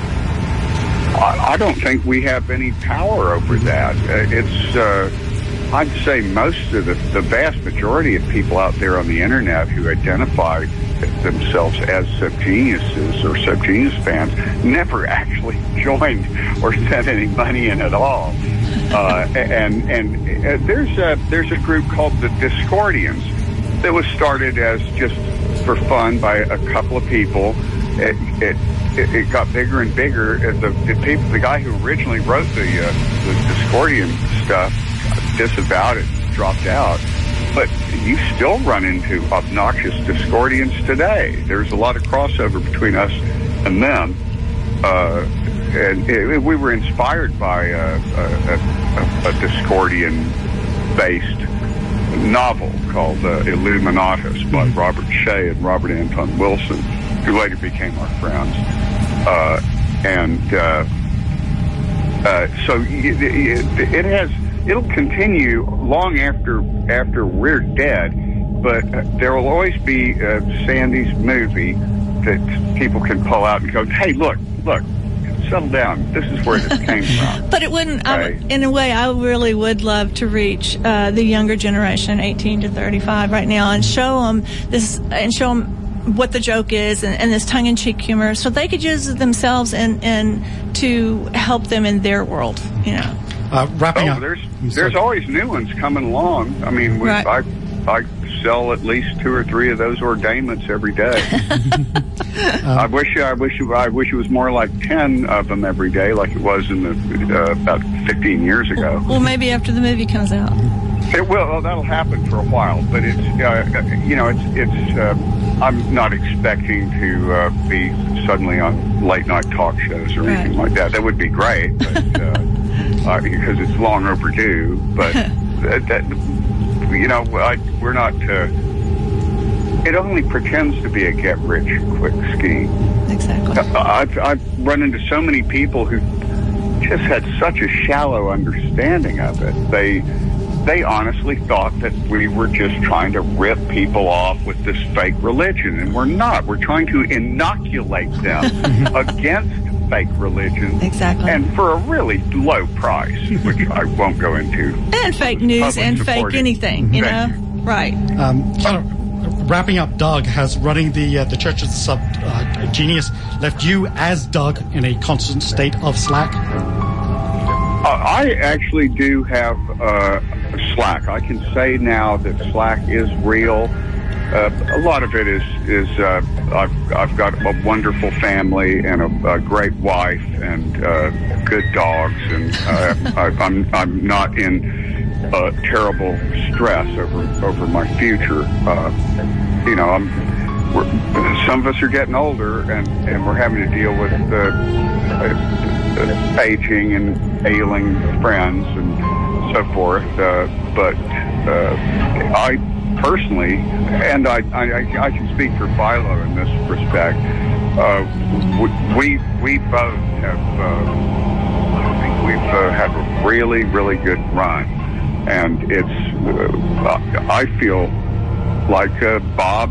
I, I don't think we have any power over that. Uh, it's, uh, I'd say most of the, the vast majority of people out there on the internet who identify themselves as subgeniuses or subgenius fans never actually joined or sent any money in at all. Uh, and and uh, there's a there's a group called the Discordians that was started as just for fun by a couple of people. It it, it got bigger and bigger. The, the people, the guy who originally wrote the uh, the Discordian stuff disavowed it, dropped out. But you still run into obnoxious Discordians today. There's a lot of crossover between us and them. Uh, and it, we were inspired by a, a, a, a Discordian-based novel called uh, Illuminatus by Robert Shea and Robert Anton Wilson, who later became our friends. Uh, and uh, uh, so it, it, it has... It'll continue long after after we're dead, but uh, there will always be uh, Sandy's movie that people can pull out and go, hey, look, look, settle down. This is where this came from. But it wouldn't, right? I, in a way, I really would love to reach uh, the younger generation, eighteen to thirty-five right now, and show them this, and show them what the joke is and, and this tongue-in-cheek humor, so they could use it themselves and, and to help them in their world, you know. Uh, wrapping oh, up. there's there's always new ones coming along. I mean, we, right. I I sell at least two or three of those ordainments every day. um, I wish I wish I wish it was more like ten of them every day, like it was in the uh, about fifteen years ago. Well, maybe after the movie comes out. It will. Well, that'll happen for a while, but it's uh, you know it's it's. Uh, I'm not expecting to uh, be suddenly on late night talk shows or right. anything like that. That would be great, but. Uh, Uh, because it's long overdue, but that, that you know, I, we're not. Uh, it only pretends to be a get-rich-quick scheme. Exactly. I've, I've run into so many people who just had such a shallow understanding of it. They they honestly thought that we were just trying to rip people off with this fake religion, and we're not. We're trying to inoculate them against fake religion, exactly, and for a really low price, which I won't go into. And fake news and fake anything, you know, right? Um, kind of wrapping up, Doug, has running the uh, the Church of the Sub uh, Genius left you as Doug in a constant state of slack? Uh, I actually do have uh, slack. I can say now that slack is real. Uh, a lot of it is is uh, I've I've got a wonderful family and a, a great wife and uh, good dogs, and uh, I, I'm I'm not in uh, terrible stress over over my future. Uh, you know, I'm. We're, some of us are getting older, and, and we're having to deal with uh, uh, aging and ailing friends and so forth. Uh, but uh, I personally, and I, I, I can speak for Philo in this respect, uh, we we both have uh, I think we've uh, had a really really good run, and it's uh, I feel like uh, Bob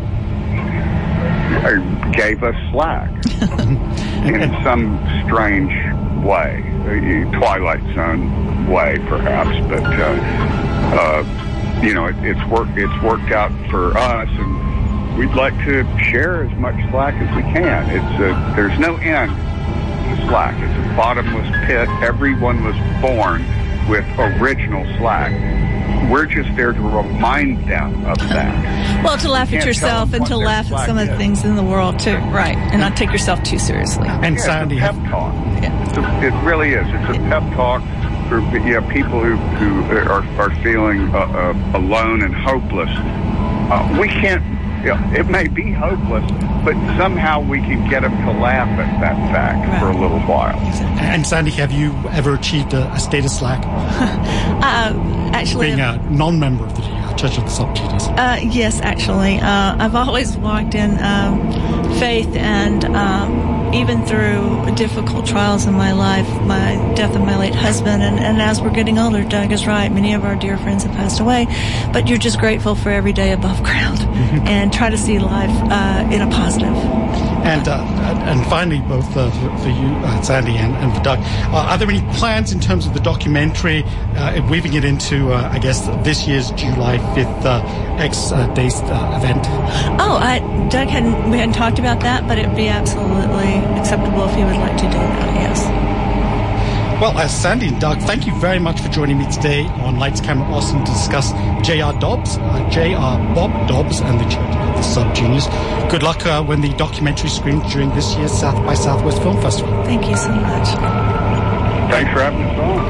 gave us slack in some strange way, Twilight Zone way, perhaps. But uh, uh, you know, it, it's worked. It's worked out for us, and we'd like to share as much slack as we can. It's a, there's no end to slack. It's a bottomless pit. Everyone was born with original slack. We're just there to remind them of that. Well, to laugh at yourself and to laugh at some of the things in the world, too. Right. And not take yourself too seriously. And yeah, Sandy, it's a pep talk. Yeah. It's a, it really is. It's a pep talk for you know, people who, who are, are feeling uh, uh, alone and hopeless. Uh, we can't, you know, it may be hopeless, but somehow we can get them to laugh at that fact right. for a little while. And Sandy, have you ever achieved a, a state of slack? uh, actually, being a non-member of the uh, Church of the Sub Genius. Uh, yes, actually, uh, I've always walked in um, faith, and um, even through difficult trials in my life, my death of my late husband, and, and as we're getting older, Doug is right. Many of our dear friends have passed away, but you're just grateful for every day above ground, and try to see life uh, in a positive. And uh, and finally, both uh, for, for you, uh, Sandy, and, and for Doug, uh, are there any plans in terms of the documentary, uh, weaving it into, uh, I guess, this year's July fifth uh, X uh, Days uh, event? Oh, I, Doug hadn't we hadn't talked about that, but it'd be absolutely acceptable if he would like to do that. Yes. Well, uh, Sandy and Doug, thank you very much for joining me today on Lights, Camera, Austin to discuss J R. Dobbs, uh, J R. Bob Dobbs, and the Church of the Sub Genius. Good luck uh, when the documentary screens during this year's South by Southwest Film Festival. Thank you so much. Thanks for having us on.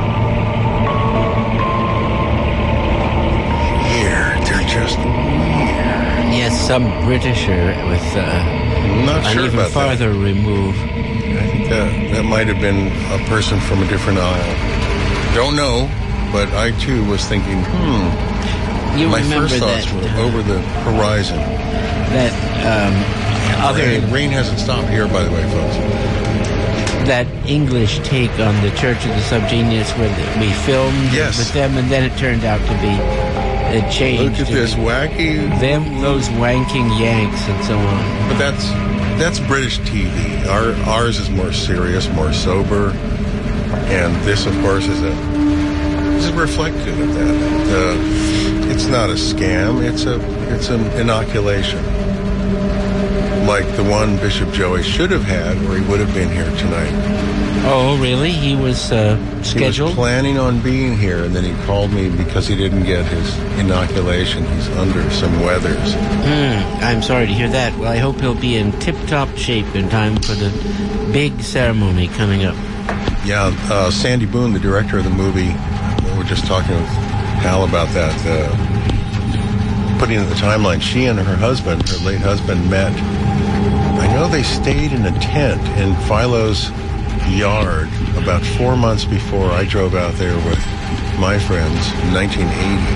Here, they're just here. Yes, some Britisher with uh, Not an sure even about farther that. remove. I think that, that might have been a person from a different aisle. Don't know, but I too was thinking, hmm. You My remember first thoughts that, were uh, over the horizon. That um, other Rain, rain hasn't stopped here, by the way, folks. that English take on the Church of the Sub Genius, where the, we filmed Yes. with them, and then it turned out to be it changed. Look at this wacky. Them, those wanking Yanks, and so on. But that's that's British T V. Our ours is more serious, more sober, and this, of course, is a this is reflective of that. Uh, it's not a scam. It's a it's an inoculation, like the one Bishop Joey should have had, or he would have been here tonight. Oh, really? He was uh, scheduled? He was planning on being here, and then he called me because he didn't get his inoculation. He's under some weathers. Mm, I'm sorry to hear that. Well, I hope he'll be in tip-top shape in time for the big ceremony coming up. Yeah, uh, Sandy Boone, the director of the movie, we were just talking with Hal about that, uh, putting in the timeline. She and her husband, her late husband, met. I know they stayed in a tent in Philo's yard about four months before I drove out there with my friends in nineteen eighty.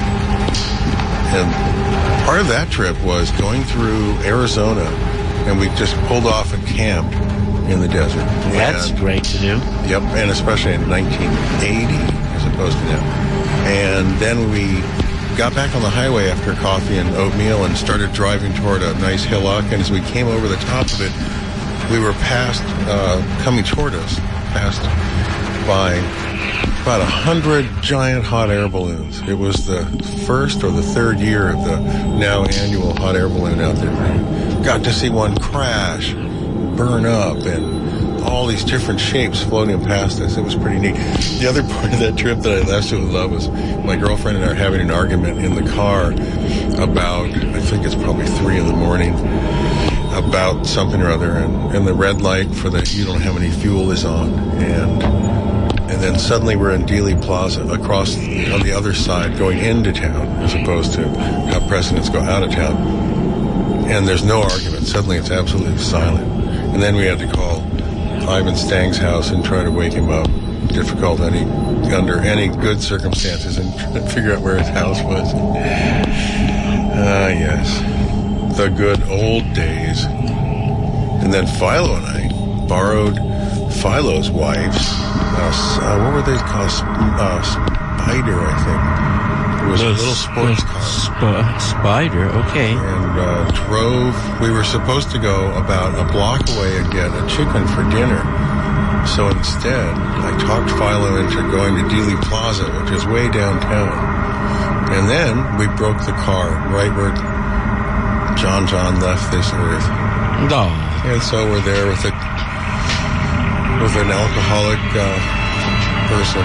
And part of that trip was going through Arizona, and we just pulled off and camped in the desert. That's and, great to do. Yep, and especially in nineteen eighty as opposed to now. And then we got back on the highway after coffee and oatmeal and started driving toward a nice hillock. And as we came over the top of it, we were passed, uh, coming toward us, passed by about a hundred giant hot air balloons. It was the first or the third year of the now annual hot air balloon out there. We got to see one crash, burn up, and all these different shapes floating past us. It was pretty neat. The other part of that trip that I absolutely love was my girlfriend and I are having an argument in the car about, I think it's probably three in the morning, about something or other, and, and the red light for the you don't have any fuel is on, and and then suddenly we're in Dealey Plaza across the, on the other side going into town as opposed to how presidents go out of town, and there's no argument. Suddenly it's absolutely silent, and then we had to call Ivan Stang's house and try to wake him up. Difficult any under any good circumstances, and try to figure out where his house was. Ah, yes. The good old days. And then Philo and I borrowed Philo's wife's, uh, uh, what were they called? Uh, Spider, I think. It was the, a little sports car. Sp- spider, okay. And uh, drove, we were supposed to go about a block away and get a chicken for dinner. So instead, I talked Philo into going to Dealey Plaza, which is way downtown. And then we broke the car right where John John left this earth. No. And so we're there with a with an alcoholic uh, person,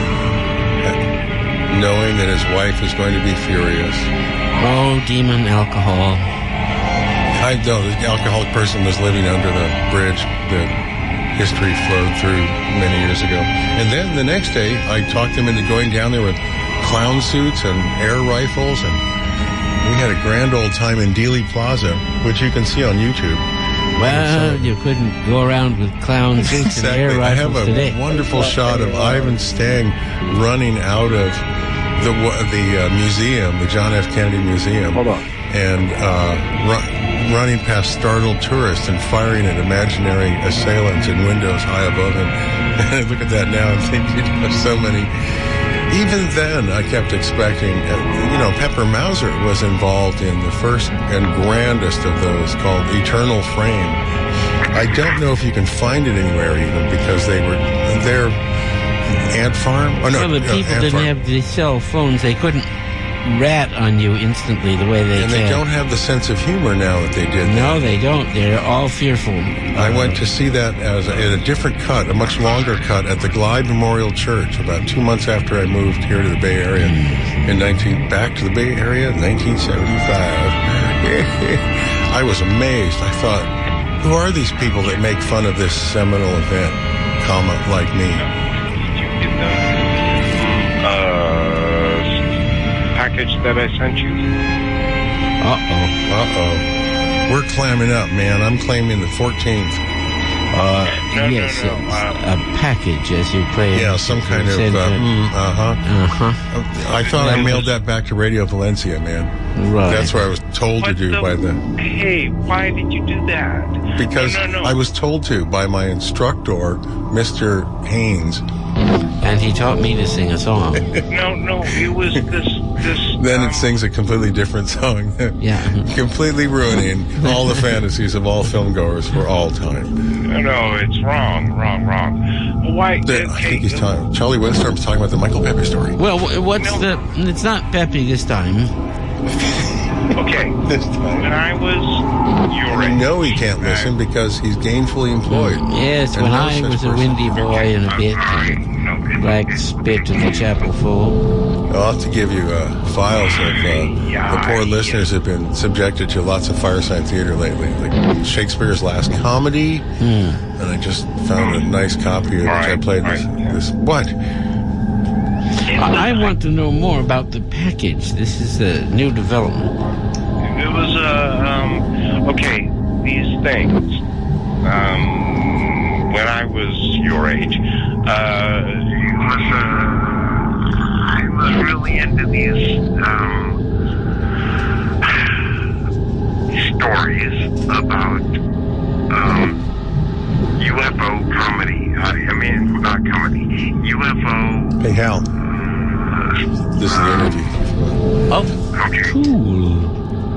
knowing that his wife is going to be furious. Oh, demon alcohol. I know the alcoholic person was living under the bridge that history flowed through many years ago. And then the next day, I talked them into going down there with clown suits and air rifles, and we had a grand old time in Dealey Plaza, which you can see on YouTube. Well, you couldn't go around with clown suits exactly. and air I have rifles a today. wonderful shot of Ivan Stang running out of the the uh, museum, the John F. Kennedy Museum. Hold on. And uh, ru- running past startled tourists and firing at imaginary assailants in windows high above him. And I look at that now and think, you know, so many. Even then, I kept expecting, uh, you know, Pepper Mauser was involved in the first and grandest of those called Eternal Frame. I don't know if you can find it anywhere even because they were, their ant farm? Oh, no, well, the people uh, didn't farm. have the cell phones. They couldn't rat on you instantly the way they And can. they don't have the sense of humor now that they did. No, then. they don't. They're all fearful. I went to see that as a, in a different cut, a much longer cut, at the Glide Memorial Church about two months after I moved here to the Bay Area in nineteen back to the Bay Area in nineteen seventy-five. I was amazed. I thought, who are these people that make fun of this seminal event, comma, like me? Package that I sent you. Uh-oh. Uh-oh. We're clamming up, man. I'm claiming the fourteenth. Uh, No, no, yes, no, uh, uh, a package, as you play. Yeah, some kind of, uh, Said that. mm, uh-huh. Uh-huh. I thought I mailed that back to Radio Valencia, man. Right. That's what I was told to What do the- by the... Hey, why did you do that? Because no, no, no. I was told to by my instructor, Mister Haynes. And he taught me to sing a song. No, no, it was this, this. Then um, it sings a completely different song. Yeah. Completely ruining all the fantasies of all filmgoers for all time. No, no, it's wrong, wrong, wrong. Why? The- I okay, think he's talking... Charlie Windstorm's talking about the Michael Pepe story. Well, wh- what's No. the... It's not Pepe this time. Okay, This time. when I was your I age, know he can't listen because he's gainfully employed. Yes, And when no I such was a person. windy boy and a bit, and like spit in the chapel full. I'll have to give you uh, files of uh, the poor listeners have been subjected to lots of fireside theater lately, like Shakespeare's Last Comedy, and I just found a nice copy of which I Alright, played this, alright. this. What? I, I want to know more about the package. This is a new development. It was, uh, um, okay, these things, um, when I was your age, uh, it was, uh, I was really into these, um, stories about, um, U F O comedy. I, I mean, not comedy, U F O. Hey, Hal. This is the interview. Oh, Okay. cool.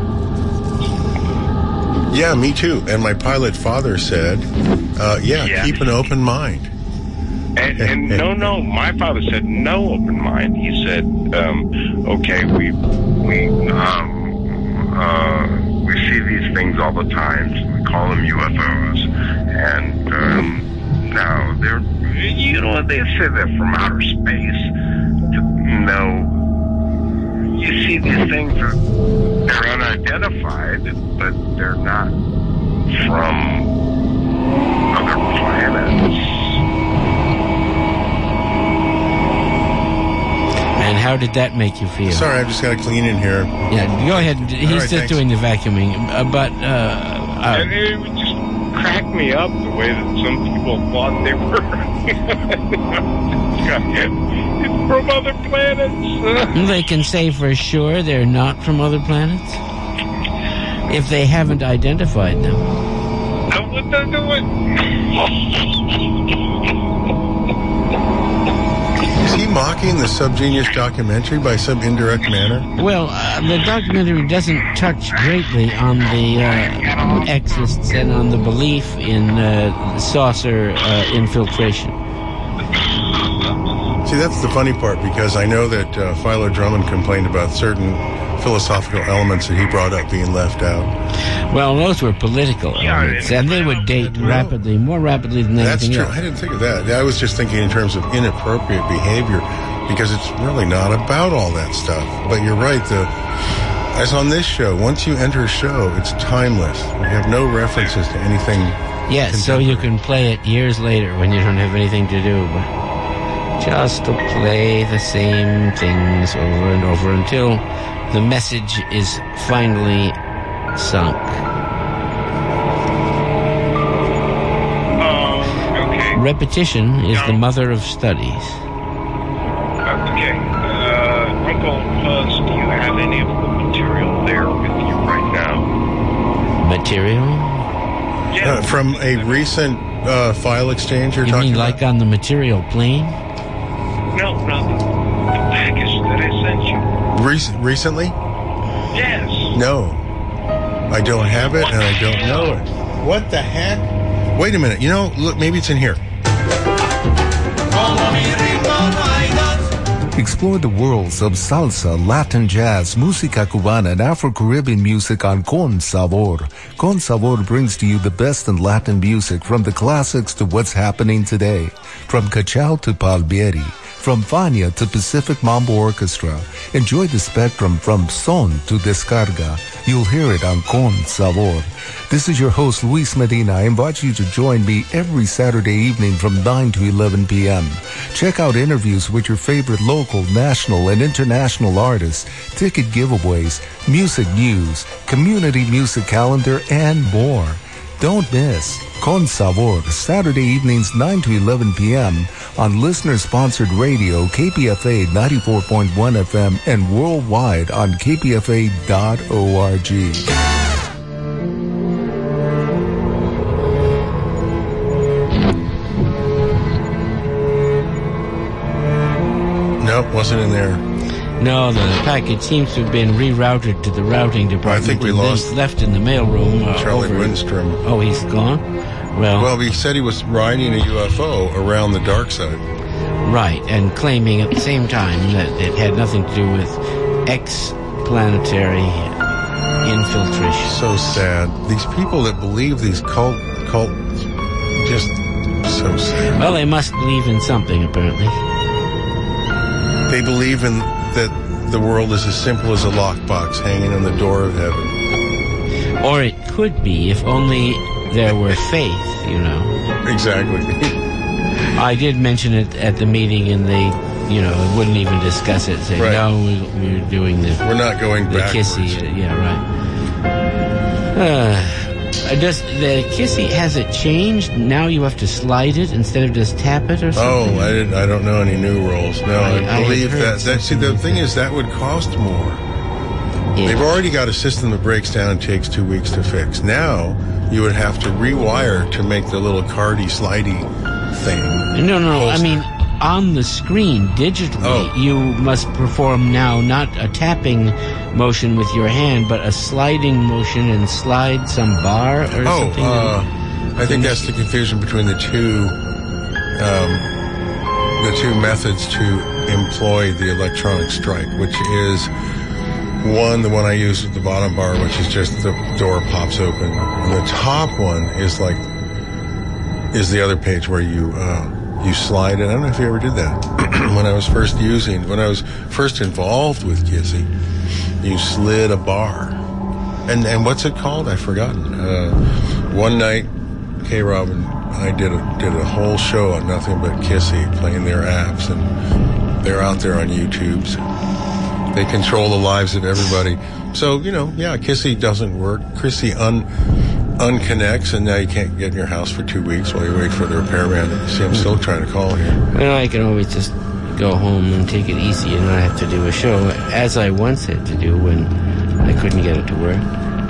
Yeah, me too. And my pilot father said, uh, yeah, Yeah. keep an open mind. And, and no, no, my father said no open mind. He said, um, okay, we we um, uh, we see these things all the time. We call them U F Os, and um, now they're, you know, they say they're from outer space. No, you see these things are they're unidentified, but they're not from other planets. And how did that make you feel? Sorry, I've just got to clean in here. Yeah, go ahead. He's right, just thanks. doing the vacuuming. Uh, but, uh... uh And it would just crack me up the way that some people thought they were. It's from other planets. they can say for sure they're not from other planets? If they haven't identified them. I wouldn't do it. Is he mocking the Subgenius documentary by some indirect manner? Well, uh, the documentary doesn't touch greatly on the uh, exists and on the belief in uh, saucer uh, infiltration. See, that's the funny part, because I know that uh, Philo Drummond complained about certain philosophical elements that he brought up being left out. Well, those were political elements, and they would date rapidly, more rapidly than That's anything true. else. I didn't think of that. I was just thinking in terms of inappropriate behavior, because it's really not about all that stuff. But you're right. The as on this show, once you enter a show, it's timeless. We have no references to anything. Yes, so you can play it years later when you don't have anything to do, but just to play the same things over and over until the message is finally sunk. Uh, okay. Repetition is No. the mother of studies. Okay. Uh, Uncle Buzz, do you have any of the material there with you right now? Material? Yeah. Uh, from a recent uh, file exchange you're You talking mean about? like on the material plane? No, no, the, the package that I sent you. Re- recently? Yes. No. I don't have it, and I don't know it. What the heck? Wait a minute. You know, look, maybe it's in here. Explore the worlds of salsa, Latin jazz, música cubana, and Afro-Caribbean music on Con Sabor. Con Sabor brings to you the best in Latin music, from the classics to what's happening today. From Cachao to Palmieri, from Fania to Pacific Mambo Orchestra. Enjoy the spectrum from son to descarga. You'll hear it on Con Sabor. This is your host, Luis Medina. I invite you to join me every Saturday evening from nine to eleven p.m. Check out interviews with your favorite local, national, and international artists, ticket giveaways, music news, community music calendar, and more. Don't miss Con Sabor, Saturday evenings nine to eleven p.m. on listener-sponsored radio, K P F A ninety-four point one F M, and worldwide on k p f a dot org. Nope, wasn't in there. No, the package seems to have been rerouted to the routing department. I think we and then lost left in the mailroom. Uh, Charlie over- Lindstrom. Oh, he's gone? Well, Well, he said he was riding a U F O around the dark side. right, and claiming at the same time that it had nothing to do with ex-planetary infiltration. So sad. These people that believe these cult cult just so sad. Well, they must believe in something, apparently. They believe in that the world is as simple as a lockbox hanging on the door of heaven. Or it could be, if only there were faith, you know. Exactly. I did mention it at the meeting, and they, you know, wouldn't even discuss it. Say, Right. no, we, we're doing the, We're not going the backwards. kissy. uh, Yeah, right. Uh, does the kissy, has it changed? Now you have to slide it instead of just tap it or Oh, something? I didn't. I don't know any new rules. No, I, I- I had believe heard that. That see, the thing is, that would cost more. Yeah. They've already got a system that breaks down and takes two weeks to fix. Now you would have to rewire to make the little cardy slidey thing. No, no, I Pulse. mean, on the screen, digitally, Oh. you must perform now not a tapping motion with your hand, but a sliding motion and slide some bar or Oh, something. uh, I think that's the confusion between the two. Um, the two methods to employ the electronic strike, which is one, the one I use at the bottom bar, which is just the door pops open. And the top one is like, is the other page where you, uh, you slide it. I don't know if you ever did that. When I was first using, when I was first involved with Kissy, you slid a bar. And, and what's it called? I've forgotten. Uh, one night, K-Rob and I did a, did a whole show on nothing but Kissy, playing their apps, and they're out there on YouTube's. They control the lives of everybody. So, you know, yeah, Kissy doesn't work. Kissy un, unconnects, and now you can't get in your house for two weeks while you wait for the repairman. You see, I'm still trying to call here. Well, I can always just go home and take it easy and not have to do a show, as I once had to do when I couldn't get it to work.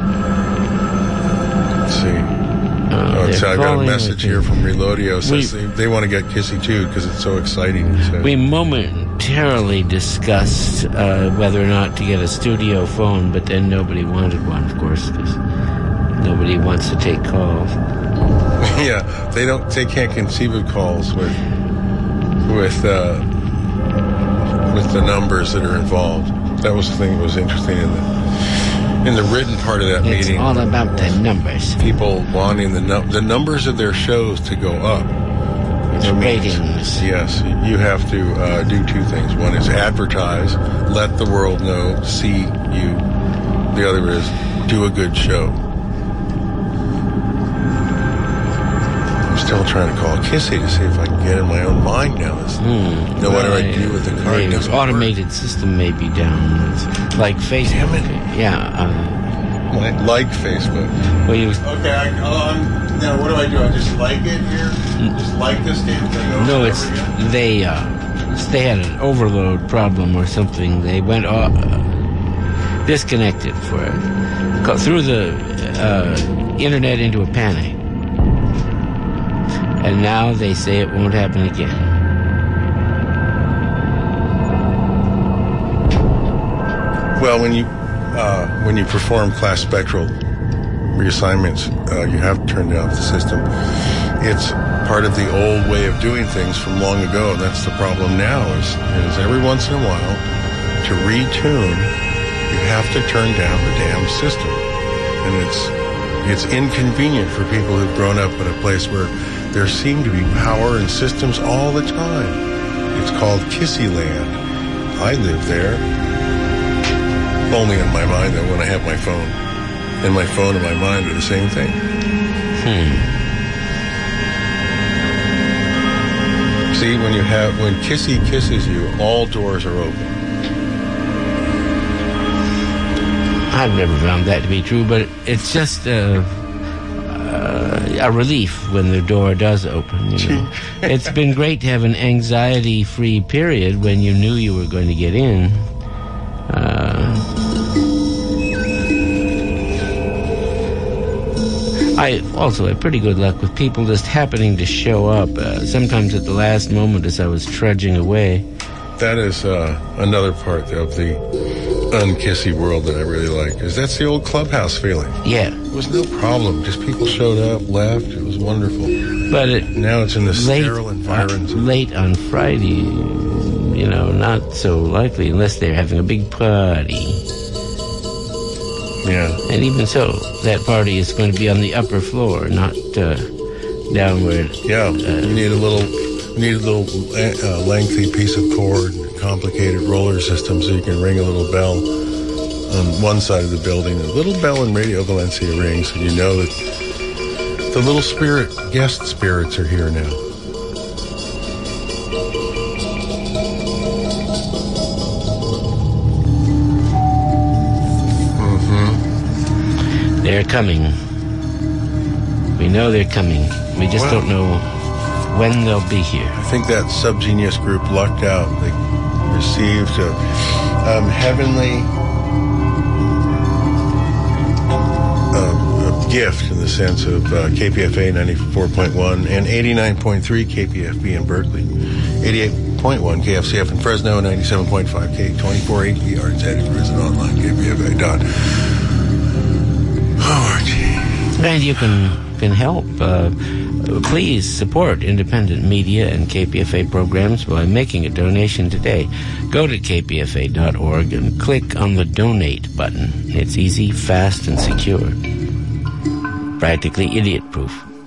Let's see. Uh, oh, so I got a message here from Reloadio. Says we, they, they want to get Kissy too because it's so exciting. So. We momentarily discussed uh, whether or not to get a studio phone, but then nobody wanted one, of course, because nobody wants to take calls. Yeah, they don't. They can't conceive of calls with with uh, with the numbers that are involved. That was the thing that was interesting in the. In the written part of that it's meeting, it's all about the numbers. People wanting the num- the numbers of their shows to go up. The ratings. Yes, you have to uh, do two things. One is advertise, let the world know, see you. The other is do a good show. I'm still trying to call Kissy to see if I can get in my own mind now. Hmm. No, what do I do with the card? The automated work. System may be down. It's like Facebook. Damn it. Yeah. Uh, like, like Facebook. Well, you, okay, I, um, now what do I do? I just like it here? Just like this damn thing over No, it's, over again? they, uh, they had an overload problem or something. They went uh, disconnected for it. Threw the uh, internet into a panic. And now they say it won't happen again. Well, when you uh, when you perform class spectral reassignments, uh, you have to turn down the system. It's part of the old way of doing things from long ago, and that's the problem now. Is, is every once in a while, to retune, you have to turn down the damn system, and it's it's inconvenient for people who've grown up in a place where there seem to be power and systems all the time. It's called Kissy Land. I live there. Only in my mind, though, when I have my phone. And my phone and my mind are the same thing. Hmm. See, when you have, when Kissy kisses you, all doors are open. I've never found that to be true, but it's just a, uh, a relief when the door does open, you know. It's been great to have an anxiety-free period when you knew you were going to get in. Uh, I also had pretty good luck with people just happening to show up, uh, sometimes at the last moment as I was trudging away. That is uh, another part of the unkissy world that I really like, is that's the old clubhouse feeling. Yeah. It was no problem. Just people showed up, left. It was wonderful. But it, now it's in this late, sterile environment. Uh, late on Friday, you know, not so likely unless they're having a big party. Yeah. And even so, that party is going to be on the upper floor, not uh, downward. Yeah. Uh, you need a little, you need a little uh, lengthy piece of cord, complicated roller system, so you can ring a little bell on one side of the building. A little bell in Radio Valencia rings, so you know that the little spirit, guest spirits are here now. They're coming. We know they're coming. We just well, don't know when they'll be here. I think that Subgenius group lucked out. They received a um, heavenly uh, a gift in the sense of uh, K P F A ninety-four point one and eighty-nine point three K P F B in Berkeley, eighty-eight point one K F C F in Fresno, ninety-seven point five K twenty-four H B R in Santa Cruz, and online K P F A dot org. And you can can help. Uh, please support independent media and K P F A programs by making a donation today. Go to k p f a dot org and click on the donate button. It's easy, fast, and secure. Practically idiot-proof.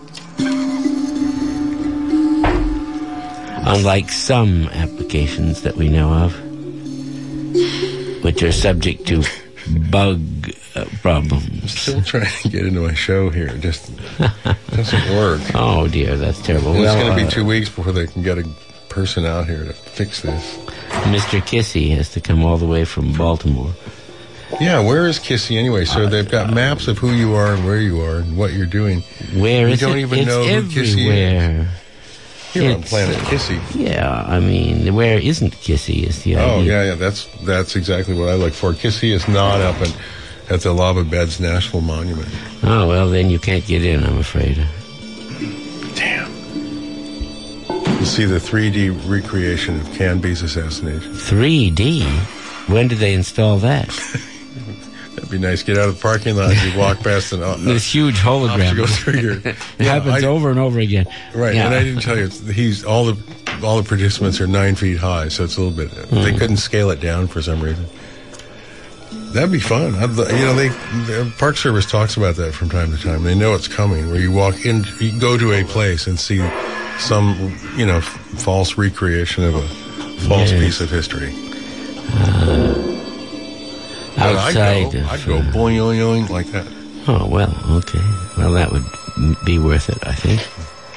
Unlike some applications that we know of, which are subject to bug uh, problems. I'm still trying to get into my show here. It just doesn't work. Oh, dear, that's terrible. And well, it's going to uh, be two weeks before they can get a person out here to fix this. Mister Kissy has to come all the way from Baltimore. Yeah, where is Kissy anyway? So uh, they've got maps of who you are and where you are and what you're doing. Where we is don't it? even It's know who Kissy everywhere. is. Here on It's, Planet uh, Kissy. Yeah, I mean, where isn't Kissy is the idea. Oh, yeah, yeah, that's that's exactly what I look for. Kissy is not up in, at the Lava Beds National Monument. Oh, well, then you can't get in, I'm afraid. Damn. You'll see the three D recreation of Canby's assassination. three D? When did they install that? That'd be nice. Get out of the parking lot, you walk past an uh, This huge hologram. Go through your, it yeah, happens I, over and over again. Right, Yeah. and I didn't tell you, it's, he's all the all the participants are nine feet high, so it's a little bit. Mm. They couldn't scale it down for some reason. That'd be fun. I'd, you know, they the Park Service talks about that from time to time. They know it's coming. Where you walk in, you go to a place and see some, you know, f- false recreation of a false yes. piece of history. Uh, outside I'd go, of, I'd go uh, boing, boing, boing, like that. Oh, well, okay. Well, that would be worth it, I think.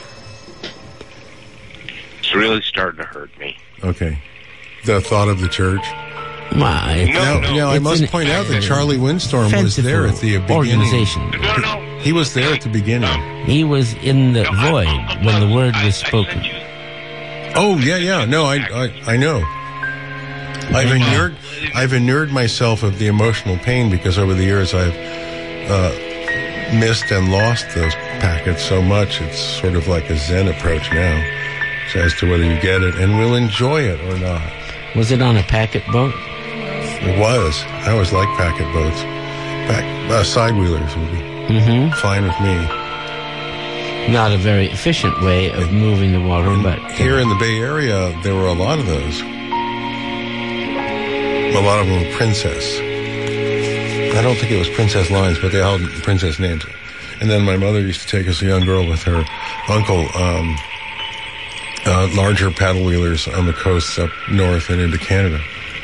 It's really starting to hurt me. Okay. The thought of the church. Well, it's, No, Now, no, now I it's must an point out that Charlie Windstorm was there at the beginning. organization. No, no. He was there at the beginning. He was in the void when the word was spoken. Oh, yeah, yeah. No, I, I, I know. I've inured, I've inured myself of the emotional pain because over the years I've uh, missed and lost those packets so much. It's sort of like a Zen approach now as to whether you get it and will enjoy it or not. Was it on a packet boat? It was. I always liked packet boats. Pack, uh, sidewheelers would be Mm-hmm. fine with me. Not a very efficient way of moving the water, And but... here in the Bay Area, there were a lot of those. A lot of them were Princess. I don't think it was Princess lines, but they all had Princess names. And then my mother used to take us a young girl with her uncle, um, uh, larger paddle wheelers on the coasts up north and into Canada.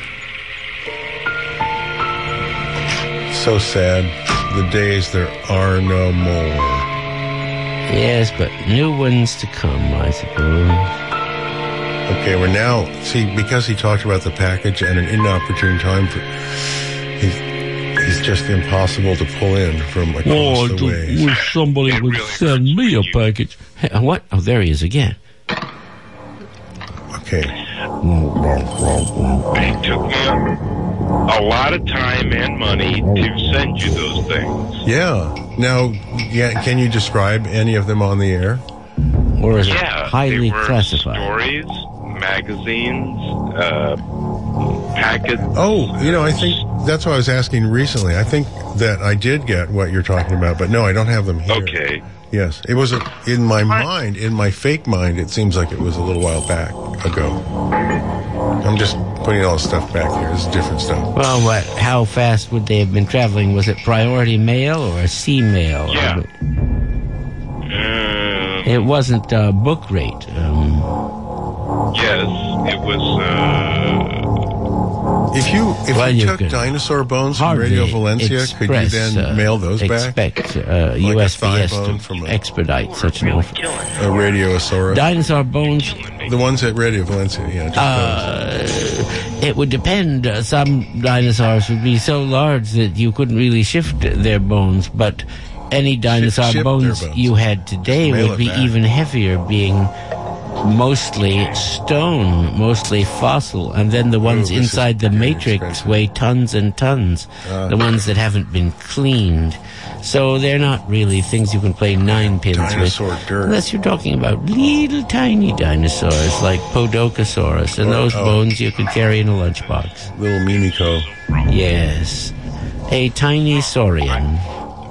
So sad. The days there are no more. Yes, but new ones to come, I suppose. Okay, we're now, see, because he talked about the package and an inopportune time for, he's, he's just impossible to pull in from across Oh, the way. wish somebody It would really send me a hurts you. package. Hey, uh, what? Oh, there he is again. Okay. It took me a lot of time and money to send you those things. Yeah. Now, yeah, can you describe any of them on the air? Or is Yeah, it highly they were classified? stories, magazines, uh, packets. Oh, you know, I think that's what I was asking recently. I think that I did get what you're talking about, but no, I don't have them here. Okay. Yes. It was a, in my mind, in my fake mind, it seems like it was a little while back ago. I'm just putting all the stuff back here. This is different stuff. Well, what? How fast would they have been traveling? Was it priority mail or a sea mail? Yeah. Or- Uh, It wasn't uh, book rate. Um, yes, it was, uh, If you if Well, you, you took could dinosaur bones from hardly Radio Valencia, could you express, then uh, mail those back? expect uh, a U S P S thigh bone to from a- expedite such an offer. A Radiosaurus. Dinosaur bones, The ones at Radio Valencia, yeah. Just uh, it would depend. Uh, some dinosaurs would be so large that you couldn't really shift their bones, but any dinosaur ship their bones, bones. you had today Mail would it be back. even heavier, being mostly stone, mostly fossil, and then the ones this is inside the very matrix expensive. weigh tons and tons, Ah. the ones that haven't been cleaned. So they're not really things you can play nine pins Dinosaur with. dirt. Unless you're talking about little tiny dinosaurs like Podokesaurus, and Or- those oh. bones you could carry in a lunchbox. Little Mimico. Yes. A tiny saurian.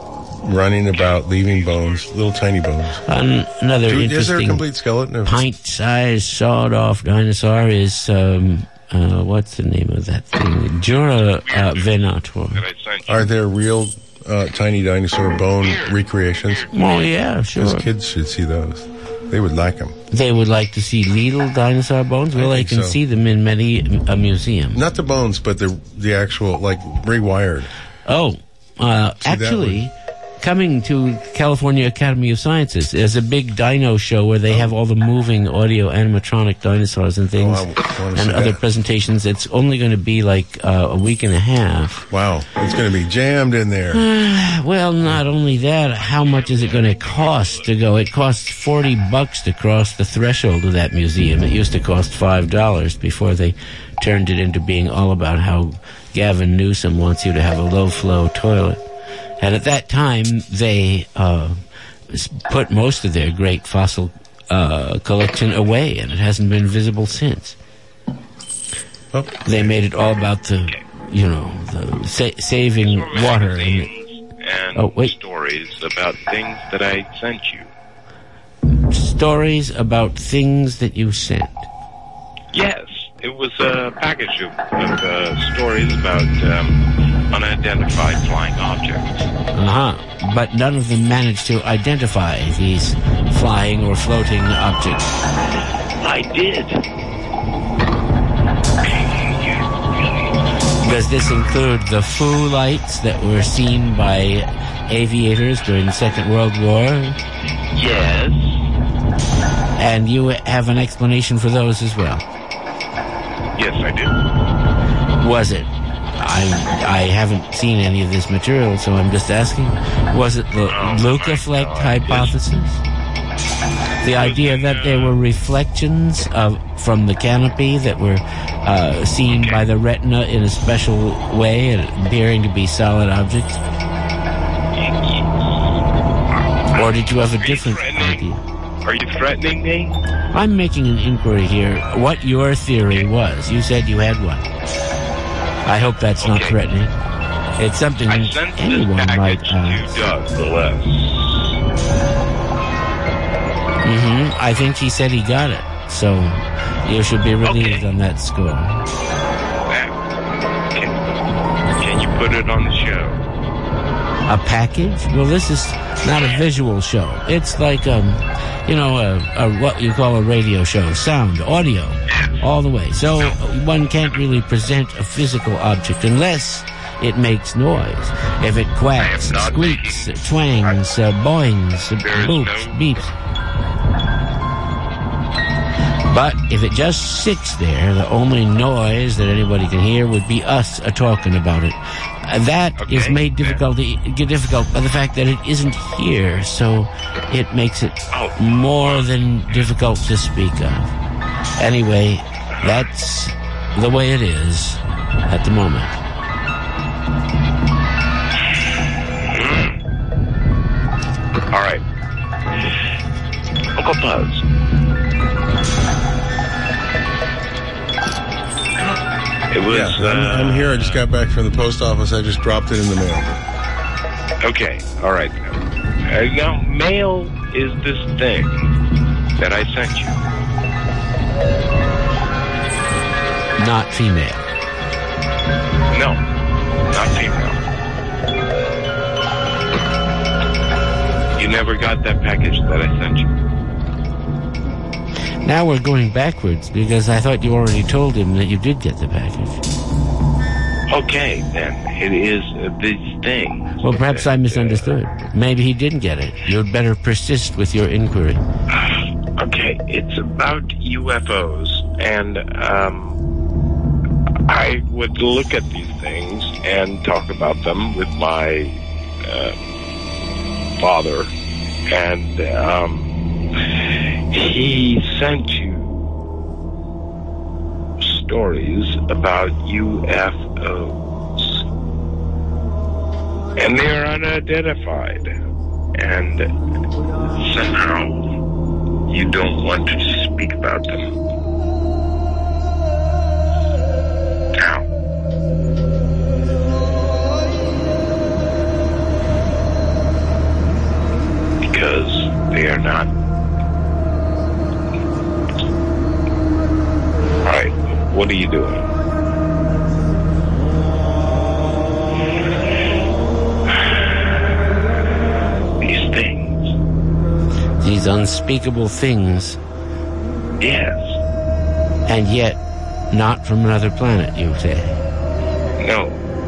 running about, leaving bones, little tiny bones. Um, another Do, interesting is there a complete skeleton? Of pint-sized, sawed-off dinosaur is, um, uh, what's the name of that thing? Jura uh, Venator. Are there real uh, tiny dinosaur bone recreations? Oh, yeah, sure. Because kids should see those. They would like them. They would like to see little dinosaur bones? Well, I they think can so. see them in many a museum. Not the bones, but the the actual, like, rewired. Oh, uh, See, that actually, coming to California Academy of Sciences, there's a big dino show where they have all the moving audio animatronic dinosaurs and things, Oh, I wanna and see other that. presentations. It's only going to be like uh, a week and a half. Wow, it's going to be jammed in there. Well, not only that, how much is it going to cost to go? It costs forty bucks to cross the threshold of that museum. It used to cost five dollars before they turned it into being all about how Gavin Newsom wants you to have a low-flow toilet. And at that time, they uh, s- put most of their great fossil uh, collection away, and it hasn't been visible since. Oh. They made it all about the, you know, the sa- saving water. And, And Oh, wait. stories about things that I sent you. stories about things that you sent. Yes, it was a package of, of uh, stories about um, unidentified flying objects. Uh-huh. But none of them managed to identify these flying or floating objects. I did. Does this include the Foo lights that were seen by aviators during the Second World War? Yes. And you have an explanation for those as well. Yes, I do. Was it? I I haven't seen any of this material, so I'm just asking. Was it the Oh, Lukafleck my God. hypothesis? The idea that there were reflections of from the canopy that were uh, seen by the retina in a special way and appearing to be solid objects? Or did you have a Are you different threatening? idea? Are you threatening me? I'm making an inquiry here. What your theory was? You said you had one. I hope that's not Okay. threatening. It's something I sent anyone this might package to ask. Doug Gillespie. hmm I think he said he got it. So you should be relieved Okay. on that score. Now, Can, can you put it on the show? A package? Well, this is not a visual show. It's like, um, you know, a, a what you call a radio show. Sound, audio, all the way. So one can't really present a physical object unless it makes noise. If it quacks, I am not squeaks, making- twangs, uh, boings, uh, There is boops, no- beeps. But if it just sits there, the only noise that anybody can hear would be us uh, talking about it. Uh, that is Okay, made difficult, difficult by the fact that it isn't here, so it makes it Oh. more than difficult to speak of. Anyway, that's the way it is at the moment. All right. Uncle Buzz. It was, Yeah, I'm, uh, I'm here. I just got back from the post office. I just dropped it in the mail. okay, all right. Uh, now, mail is this thing that I sent you. Not female. No, not female. You never got that package that I sent you. Now we're going backwards because I thought you already told him that you did get the package. Okay, then. It is uh, this thing. Well, perhaps I misunderstood. Maybe he didn't get it. You'd better persist with your inquiry. Okay, it's about U F Os, and um, I would look at these things and talk about them with my uh, father, and um, he sent you stories about U F Os, and they are unidentified, and somehow you don't want to speak about them. Now, these unspeakable things. Yes. And yet, not from another planet, you say? No.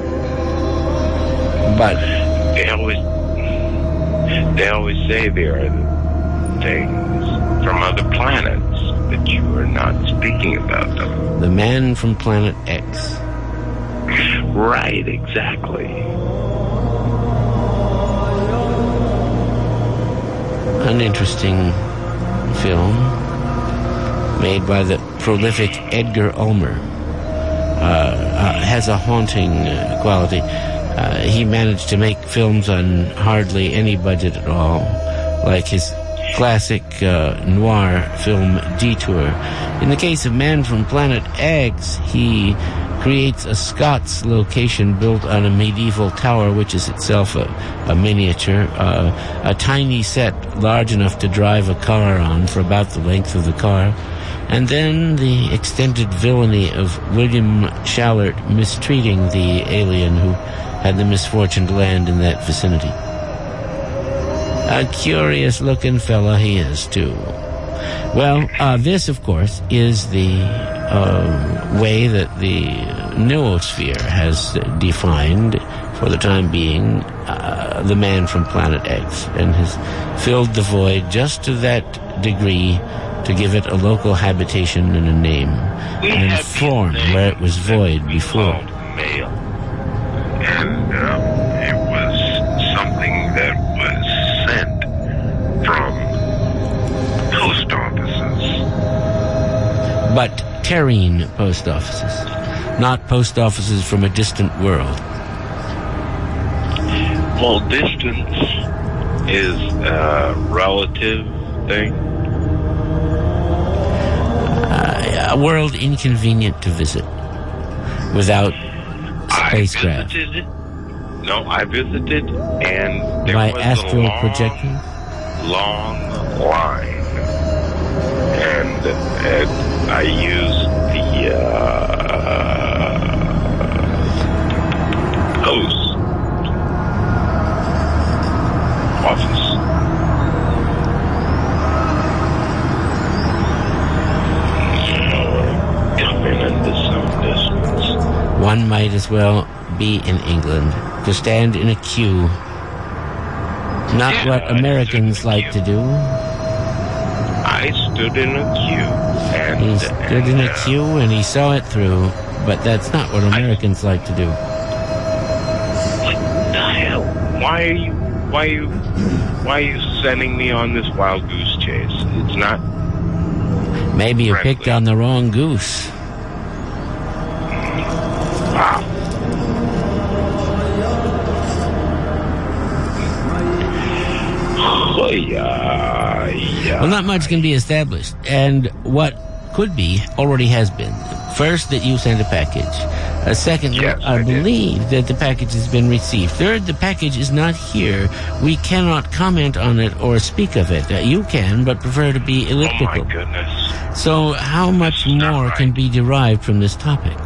But they always they always say there are things from other planets, but you are not speaking about them. The man from Planet X. Right, exactly. An interesting film made by the prolific Edgar Ulmer. Uh, uh, has a haunting uh, quality. Uh, he managed to make films on hardly any budget at all, like his classic uh, noir film Detour. In the case of Man from Planet X, he creates a Scots location built on a medieval tower, which is itself a, a miniature, uh, a tiny set large enough to drive a car on for about the length of the car, and then the extended villainy of William Shallert mistreating the alien who had the misfortune to land in that vicinity. A curious-looking fella he is, too. Well, uh, this, of course, is the uh, way that the noosphere has defined, for the time being, uh, the man from Planet X, and has filled the void just to that degree to give it a local habitation and a name, we and form where it was void before. Mail. And um, it was something that was sent from post offices. But terrene post offices, not post offices from a distant world. Well, distance is a relative thing. Uh, a world inconvenient to visit without spacecraft. I visited. No, I visited, and there by was astral a long, projecting. long line, and, and I used the uh, post office. Coming into some distance. One might as well be in England to stand in a queue. Not Yeah, what I Americans stood in a like queue. to do. I stood in a queue, and He stood in a and, uh, queue and he saw it through, but that's not what Americans like to do. What the hell? Why are you? Why are you? Why are you sending me on this wild goose chase? It's not. Maybe you Friendly. picked on the wrong goose. Wow. Oh, yeah, yeah. Well, not much can be established, and what could be already has been. First, that you sent a package. Uh, second, Yes, I, I did. believe that the package has been received. Third, the package is not here. We cannot comment on it or speak of it. Uh, you can, but prefer to be Oh, elliptical. my goodness. So, how much This is not more right. can be derived from this topic?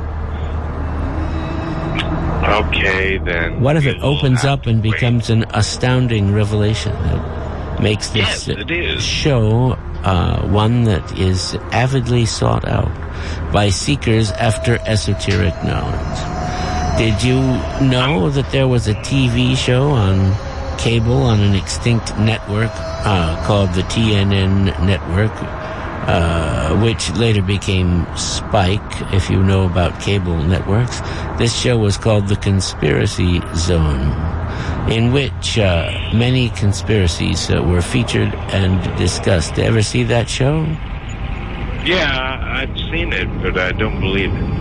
Okay, then. What if it we'll opens have up and to wait. becomes an astounding revelation that makes this Yes, it is. show uh, one that is avidly sought out by seekers after esoteric knowledge? Did you know that there was a T V show on cable on an extinct network uh, called the T N N Network, uh, which later became Spike, if you know about cable networks? This show was called The Conspiracy Zone, in which uh, many conspiracies uh, were featured and discussed. Ever see that show? Yeah, I've seen it, but I don't believe it.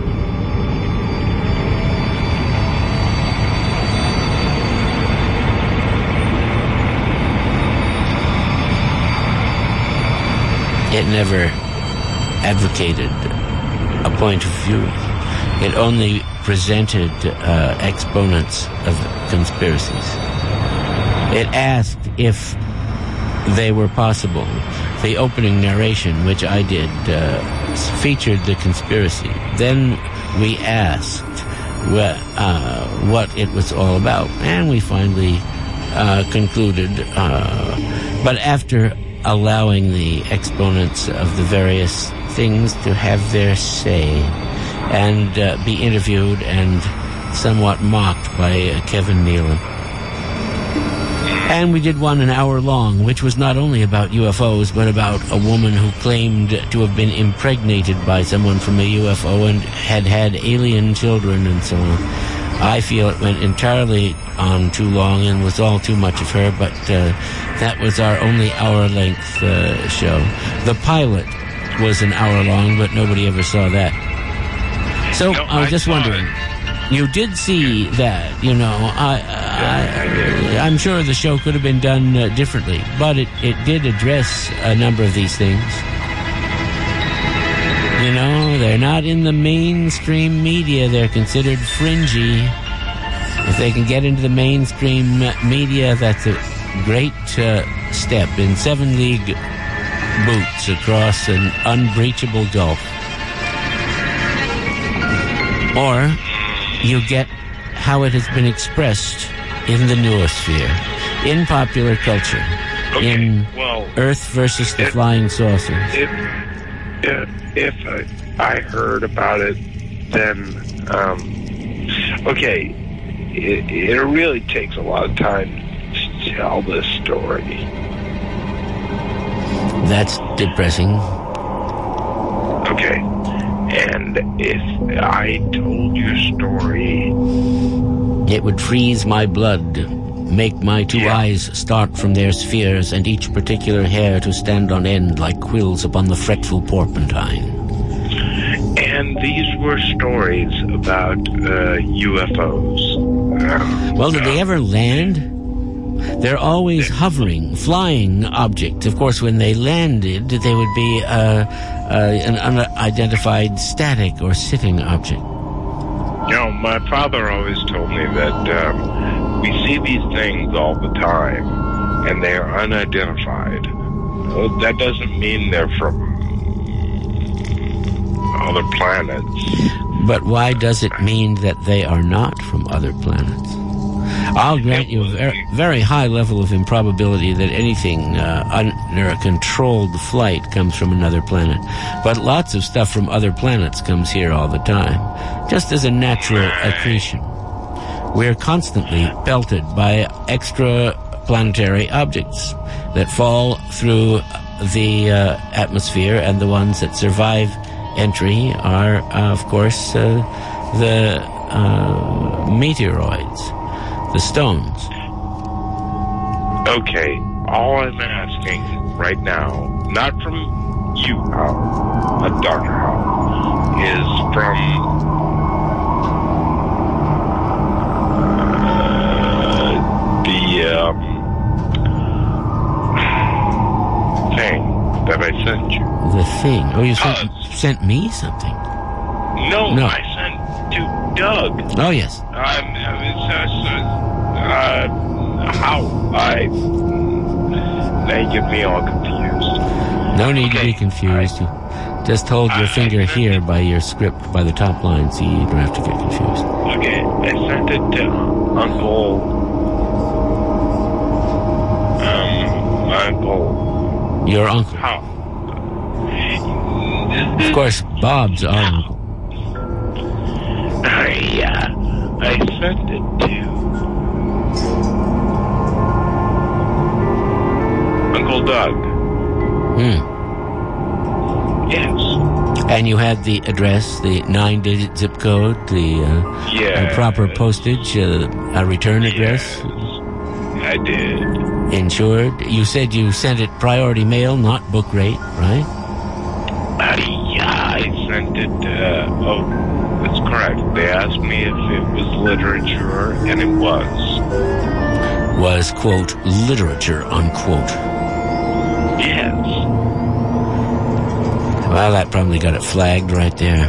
It never advocated a point of view. It only presented uh, exponents of conspiracies. It asked if they were possible. The opening narration, which I did, uh, featured the conspiracy. Then we asked what, uh, what it was all about, and we finally uh, concluded. Uh, but after allowing the exponents of the various things to have their say and uh, be interviewed and somewhat mocked by uh, Kevin Nealon. And we did one an hour long, which was not only about U F Os, but about a woman who claimed to have been impregnated by someone from a U F O and had had alien children and so on. I feel it went entirely on too long and was all too much of her, but uh, that was our only hour-length uh, show. The pilot was an hour long, but nobody ever saw that. So no, I was I just wondering, it. You did see that, you know, I, I, I'm sure the show could have been done uh, differently, but it, it did address a number of these things. You know, they're not in the mainstream media. They're considered fringy. If they can get into the mainstream media, that's a great uh, step in seven-league boots across an unbreachable gulf. Or you get how it has been expressed in the noosphere, in popular culture, okay, in well, Earth versus the if, flying saucers. If, if, if I, I heard about it, then, um, okay, it, it really takes a lot of time to tell this story. That's depressing. Okay. And if I told your story, it would freeze my blood, make my two yeah. eyes start from their spheres, and each particular hair to stand on end like quills upon the fretful porpentine. And these were stories about uh, U F Os. Um, well, did they ever land? They're always hovering, flying objects. Of course, when they landed, they would be uh, uh, an unidentified static or sitting object. You know, my father always told me that um, we see these things all the time, and they are unidentified. Well, that doesn't mean they're from other planets. But why does it mean that they are not from other planets? I'll grant you a very, very high level of improbability that anything uh, under a controlled flight comes from another planet. But lots of stuff from other planets comes here all the time, just as a natural accretion. We're constantly pelted by extraplanetary objects that fall through the uh, atmosphere, and the ones that survive entry are, uh, of course, uh, the uh, meteoroids. The stones. Okay, all I'm asking right now, not from you, Hal, not Doctor Hal, is from uh, the um, thing that I sent you. The thing? Oh, you sent, uh, sent me something? No, no, I sent to Doug. Oh, yes. Um, it's, uh, uh, how? I... They get me all confused. No need okay. to be confused. I, Just hold your I, finger I here it, by your script, by the top line, so you don't have to get confused. Okay, I sent it to Uncle... Um, my uncle... Your uncle? How? Of course, Bob's our uncle. I, uh, I sent it to Uncle Doug. Hmm. Yes. And you had the address, the nine-digit zip code, the uh, yes. uh, proper postage, uh, a return address? Yes, I did. Insured? You said you sent it priority mail, not book rate, right? Uh, yeah, I sent it, uh, oh... That's correct. They asked me if it was literature, and it was. Was, quote, literature, unquote. Yes. Well, that probably got it flagged right there.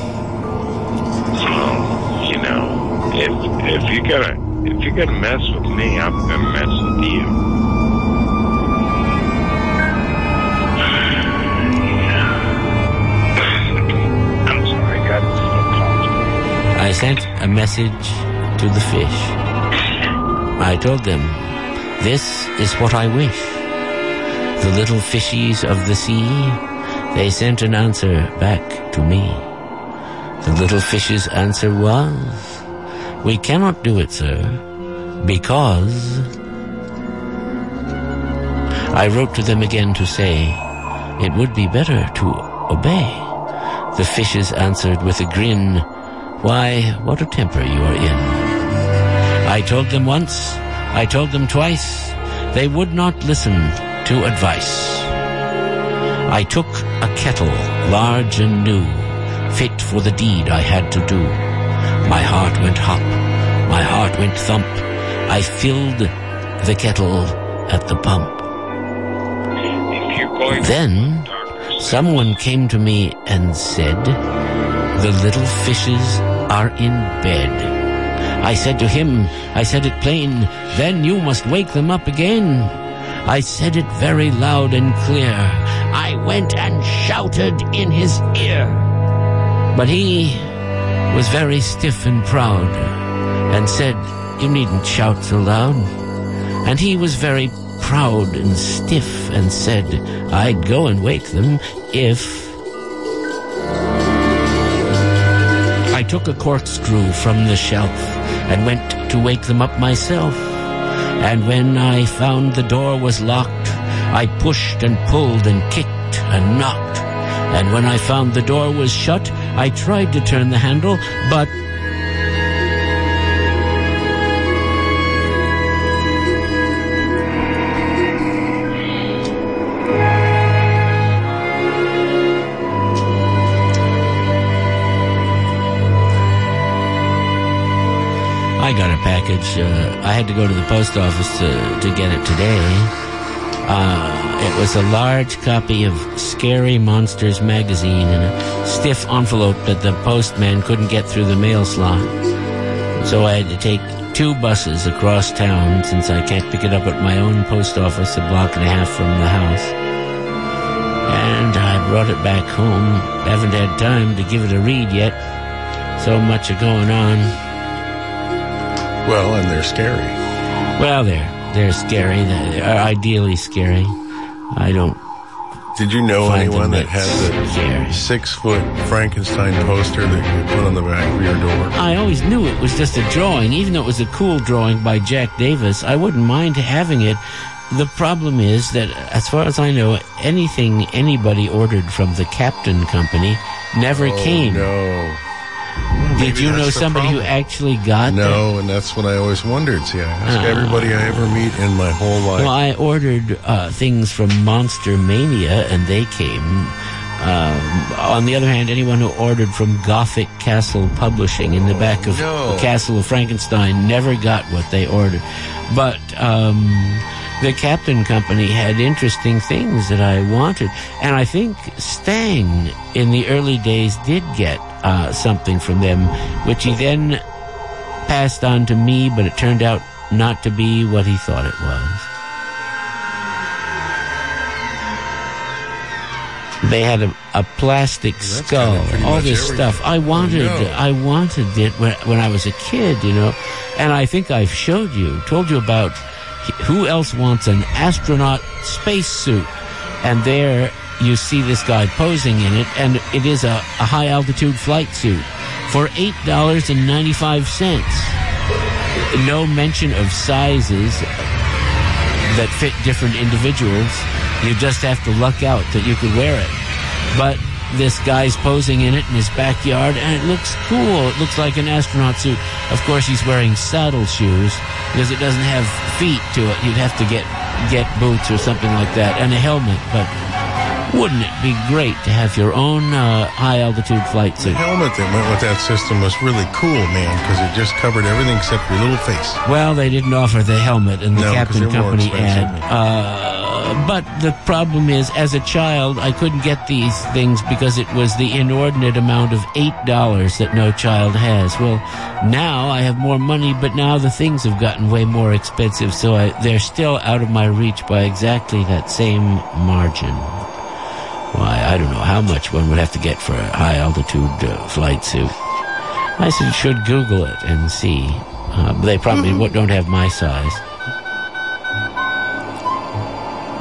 Well, you know, if if you're gonna if you're gonna mess with me, I'm gonna mess with you. I sent a message to the fish. I told them, this is what I wish. The little fishies of the sea, they sent an answer back to me. The little fish's answer was, we cannot do it, sir, because... I wrote to them again to say, it would be better to obey. The fishes answered with a grin, why, what a temper you are in. I told them once, I told them twice, they would not listen to advice. I took a kettle, large and new, fit for the deed I had to do. My heart went hop, my heart went thump. I filled the kettle at the pump. Then someone came to me and said, the little fishes are in bed. I said to him, I said it plain, then you must wake them up again. I said it very loud and clear. I went and shouted in his ear. But he was very stiff and proud and said, you needn't shout so loud. And he was very proud and stiff and said, I'd go and wake them if... I took a corkscrew from the shelf and went to wake them up myself. And when I found the door was locked, I pushed and pulled and kicked and knocked. And when I found the door was shut, I tried to turn the handle, but... I got a package. Uh, I had to go to the post office to, to get it today. Uh, it was a large copy of Scary Monsters magazine in a stiff envelope that the postman couldn't get through the mail slot. So I had to take two buses across town since I can't pick it up at my own post office a block and a half from the house. And I brought it back home. Haven't had time to give it a read yet. So much are going on. Well, and they're scary. Well, they're they're scary. They're ideally scary. I don't. Did you know anyone that had the scary. six-foot Frankenstein poster that you put on the back of your door? I always knew it was just a drawing, even though it was a cool drawing by Jack Davis. I wouldn't mind having it. The problem is that, as far as I know, anything anybody ordered from the Captain Company never oh, came. No. Did you know somebody who actually got No, that? and that's what I always wondered. See, I ask Uh, everybody I ever meet in my whole life. Well, I ordered uh, things from Monster Mania, and they came. Um, on the other hand, anyone who ordered from Gothic Castle Publishing in the back of No. the Castle of Frankenstein never got what they ordered. But um, the Captain Company had interesting things that I wanted. And I think Stang, in the early days, did get uh, something from them, which he then passed on to me, but it turned out not to be what he thought it was. They had a, a plastic That's skull, kinda pretty all much this everything. stuff. I wanted, Oh, no. I wanted it when, when I was a kid, you know. And I think I've showed you, told you about who else wants an astronaut spacesuit. And there you see this guy posing in it, and it is a, a high-altitude flight suit for eight dollars and ninety-five cents. No mention of sizes that fit different individuals. You just have to luck out that you could wear it. But this guy's posing in it in his backyard, and it looks cool. It looks like an astronaut suit. Of course, he's wearing saddle shoes because it doesn't have feet to it. You'd have to get get boots or something like that, and a helmet. But wouldn't it be great to have your own uh, high-altitude flight The suit? helmet that went with that system was really cool, man, because it just covered everything except your little face. Well, they didn't offer the helmet in the No, 'cause Captain they're more Company expensive. ad. Uh, but the problem is, as a child, I couldn't get these things because it was the inordinate amount of eight dollars that no child has. Well, now I have more money, but now the things have gotten way more expensive, so I, they're still out of my reach by exactly that same margin. Why, I don't know how much one would have to get for a high-altitude uh, flight suit. I said, should Google it and see. Uh, but they probably w- don't have my size.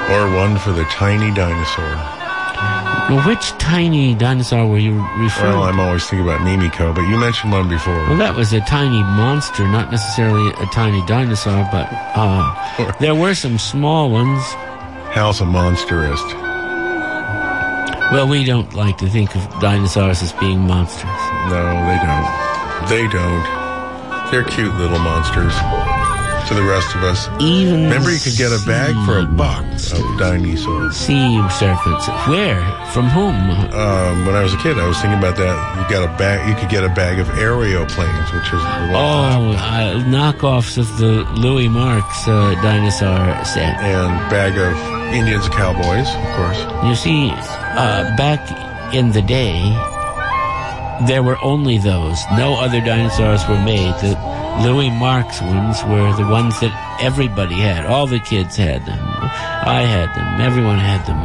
Or one for the tiny dinosaur. Well, which tiny dinosaur were you referring Well, to? I'm always thinking about Mimiko, but you mentioned one before. Well, that was a tiny monster, not necessarily a tiny dinosaur, but uh, there were some small ones. Hal's a monsterist. Well, we don't like to think of dinosaurs as being monsters. No, they don't. They don't. They're cute little monsters to the rest of us. Even Remember, you could get a bag for a buck of dinosaurs. Sea serpents. Where? From whom? Um, when I was a kid, I was thinking about that. You got a bag. You could get a bag of aeroplanes, which is oh, uh, knockoffs of the Louis Marx uh, dinosaur set, and bag of Indians and cowboys, of course. You see, uh, back in the day, there were only those. No other dinosaurs were made. The Louis Marx ones were the ones that everybody had. All the kids had them. I had them. Everyone had them.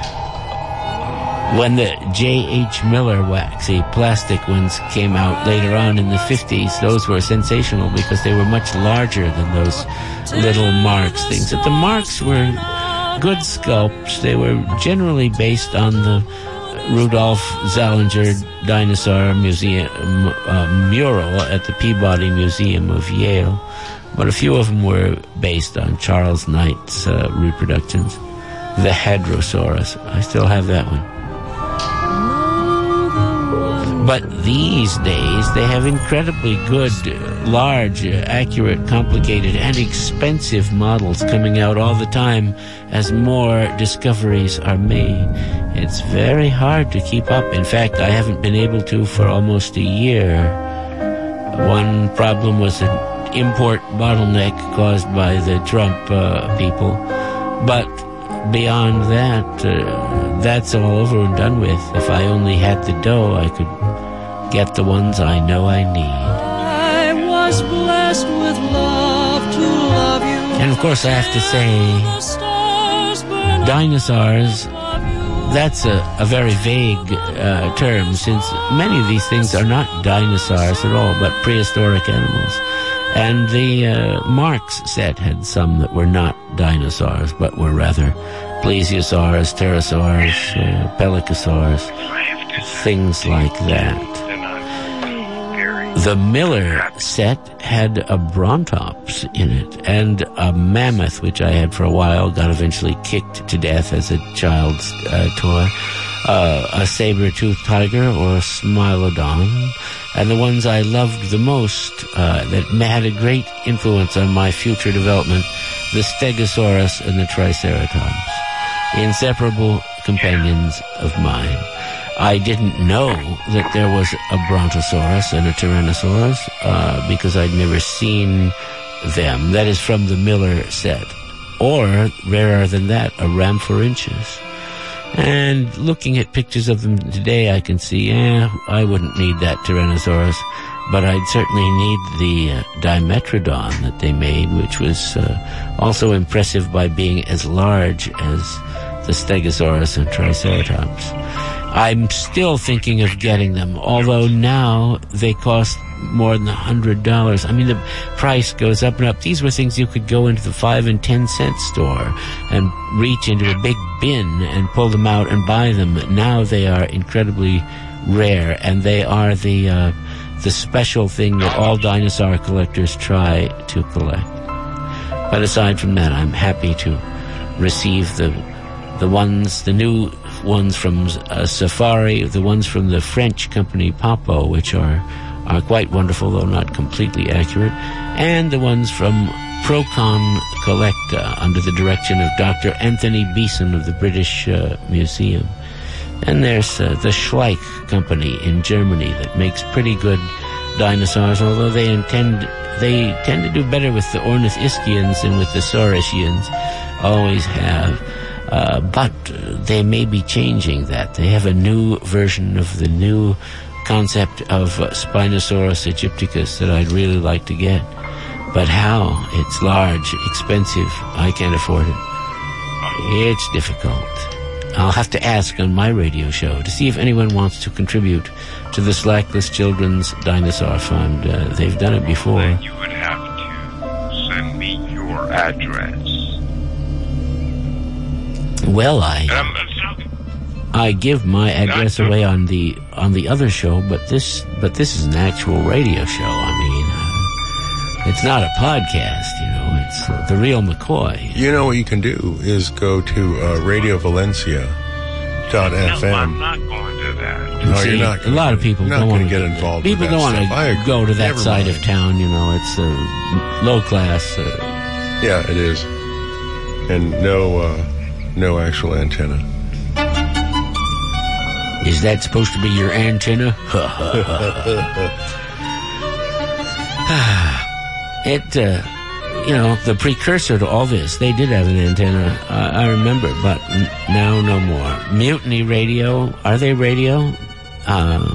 When the J H Miller waxy plastic ones came out later on in the fifties, those were sensational because they were much larger than those little Marx things. But the Marx were good sculpts. They were generally based on the Rudolph Zallinger Dinosaur Museum uh, mural at the Peabody Museum of Yale, but a few of them were based on Charles Knight's uh, reproductions. The Hadrosaurus. I still have that one. But these days, they have incredibly good, uh, large, uh, accurate, complicated, and expensive models coming out all the time as more discoveries are made. It's very hard to keep up. In fact, I haven't been able to for almost a year. One problem was an import bottleneck caused by the Trump uh, people. But beyond that, uh, that's all over and done with. If I only had the dough, I could get the ones I know I need. I was blessed with love to love you. And of course, I have to say, dinosaurs, that's a, a very vague uh, term, since many of these things are not dinosaurs at all, but prehistoric animals. And the uh, Marx set had some that were not dinosaurs, but were rather plesiosaurs, pterosaurs, uh, pelycosaurs, things like that. The Miller set had a Brontops in it, and a mammoth, which I had for a while, got eventually kicked to death as a child's uh, toy, uh, a saber-toothed tiger or a Smilodon, and the ones I loved the most, uh, that had a great influence on my future development, the Stegosaurus and the Triceratops, inseparable companions of mine. I didn't know that there was a Brontosaurus and a Tyrannosaurus uh, because I'd never seen them. That is from the Miller set. Or, rarer than that, a Rhamphorhynchus. And looking at pictures of them today, I can see, eh, I wouldn't need that Tyrannosaurus, but I'd certainly need the uh, Dimetrodon that they made, which was uh, also impressive by being as large as the Stegosaurus and Triceratops. I'm still thinking of getting them, although now they cost more than a hundred dollars. I mean, the price goes up and up. These were things you could go into the five and ten cent store and reach into a big bin and pull them out and buy them. Now they are incredibly rare, and they are the uh, the special thing that all dinosaur collectors try to collect. But aside from that, I'm happy to receive the the ones, the new ones from uh, Safari, the ones from the French company Papo, which are are quite wonderful, though not completely accurate, and the ones from Procon Collecta, under the direction of Doctor Anthony Beeson of the British uh, Museum. And there's uh, the Schleich company in Germany that makes pretty good dinosaurs, although they intend they tend to do better with the Ornithischians than with the Saurischians, always have. Uh, but they may be changing that. They have a new version of the new concept of uh, Spinosaurus aegypticus that I'd really like to get. But how? It's large, expensive. I can't afford it. It's difficult. I'll have to ask on my radio show to see if anyone wants to contribute to the Slackless Children's Dinosaur Fund. Uh, they've done it before. Then you would have to send me your address. Well, I And I'm, I'm, I give my address Not- away on the on the other show, but this but this is an actual radio show. I mean, uh, it's not a podcast, you know. It's uh, the real McCoy. You know what you can do is go to uh, radio valencia dot f m. no, I'm not going to that. No, See, you're not. a Gonna, lot of people you're not don't going want to get involved. People with don't that want stuff. I to agree. go to that Never side mind. of town. You know, it's uh, low class. Uh, Yeah, it is, and no, uh, no actual antenna. is that supposed to be your antenna? It, uh, you know, the precursor to all this, they did have an antenna. Uh, I remember, but n- now no more. Mutiny Radio, are they radio? Uh,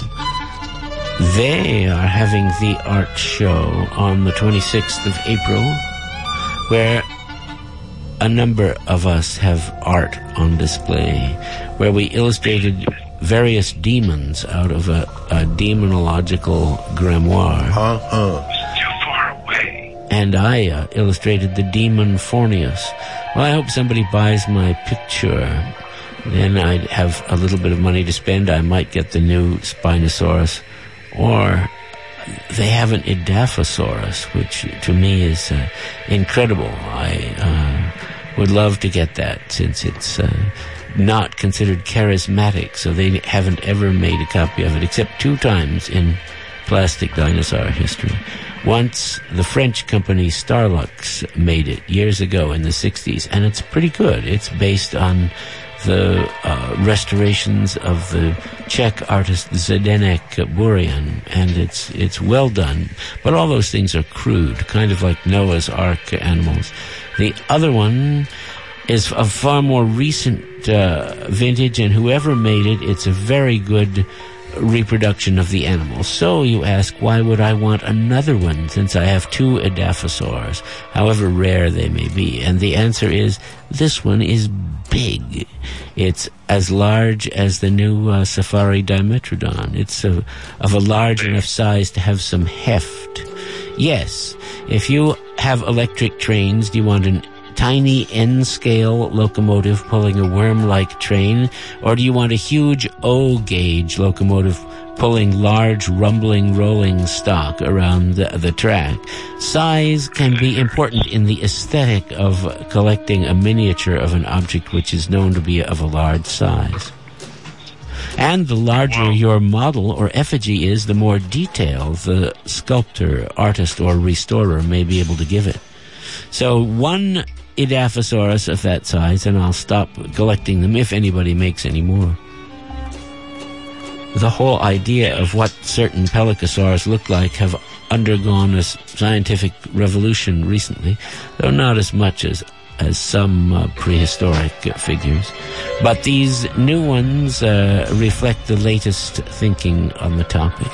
they are having the art show on the twenty-sixth of April, where a number of us have art on display, where we illustrated various demons out of a, a demonological grimoire. Uh-huh. It's too far away. And I uh, illustrated the demon Fornius. Well, I hope somebody buys my picture. Then I'd have a little bit of money to spend. I might get the new Spinosaurus. Or they have an Edaphosaurus, which to me is uh, incredible. I uh, would love to get that, since it's uh, not considered charismatic, so they haven't ever made a copy of it, except two times in plastic dinosaur history. Once, the French company Starlux made it years ago in the sixties, and it's pretty good. It's based on the uh, restorations of the Czech artist Zdeněk Burian, and it's it's well done. But all those things are crude, kind of like Noah's Ark animals. The other one is of far more recent uh, vintage, and whoever made it, it's a very good reproduction of the animals. So you ask, why would I want another one since I have two Edaphosaurs, however rare they may be? And the answer is, this one is big. It's as large as the new uh, Safari Dimetrodon. It's a, of a large enough size to have some heft. Yes, if you have electric trains, do you want an tiny N-scale locomotive pulling a worm-like train, or do you want a huge O-gauge locomotive pulling large, rumbling, rolling stock around the, the track? Size can be important in the aesthetic of collecting a miniature of an object which is known to be of a large size. And the larger your model or effigy is, the more detail the sculptor, artist, or restorer may be able to give it. So one Edaphosaurus of that size, and I'll stop collecting them if anybody makes any more. The whole idea of what certain pelycosaurs look like have undergone a scientific revolution recently, though not as much as as some uh, prehistoric figures. But these new ones uh, reflect the latest thinking on the topic.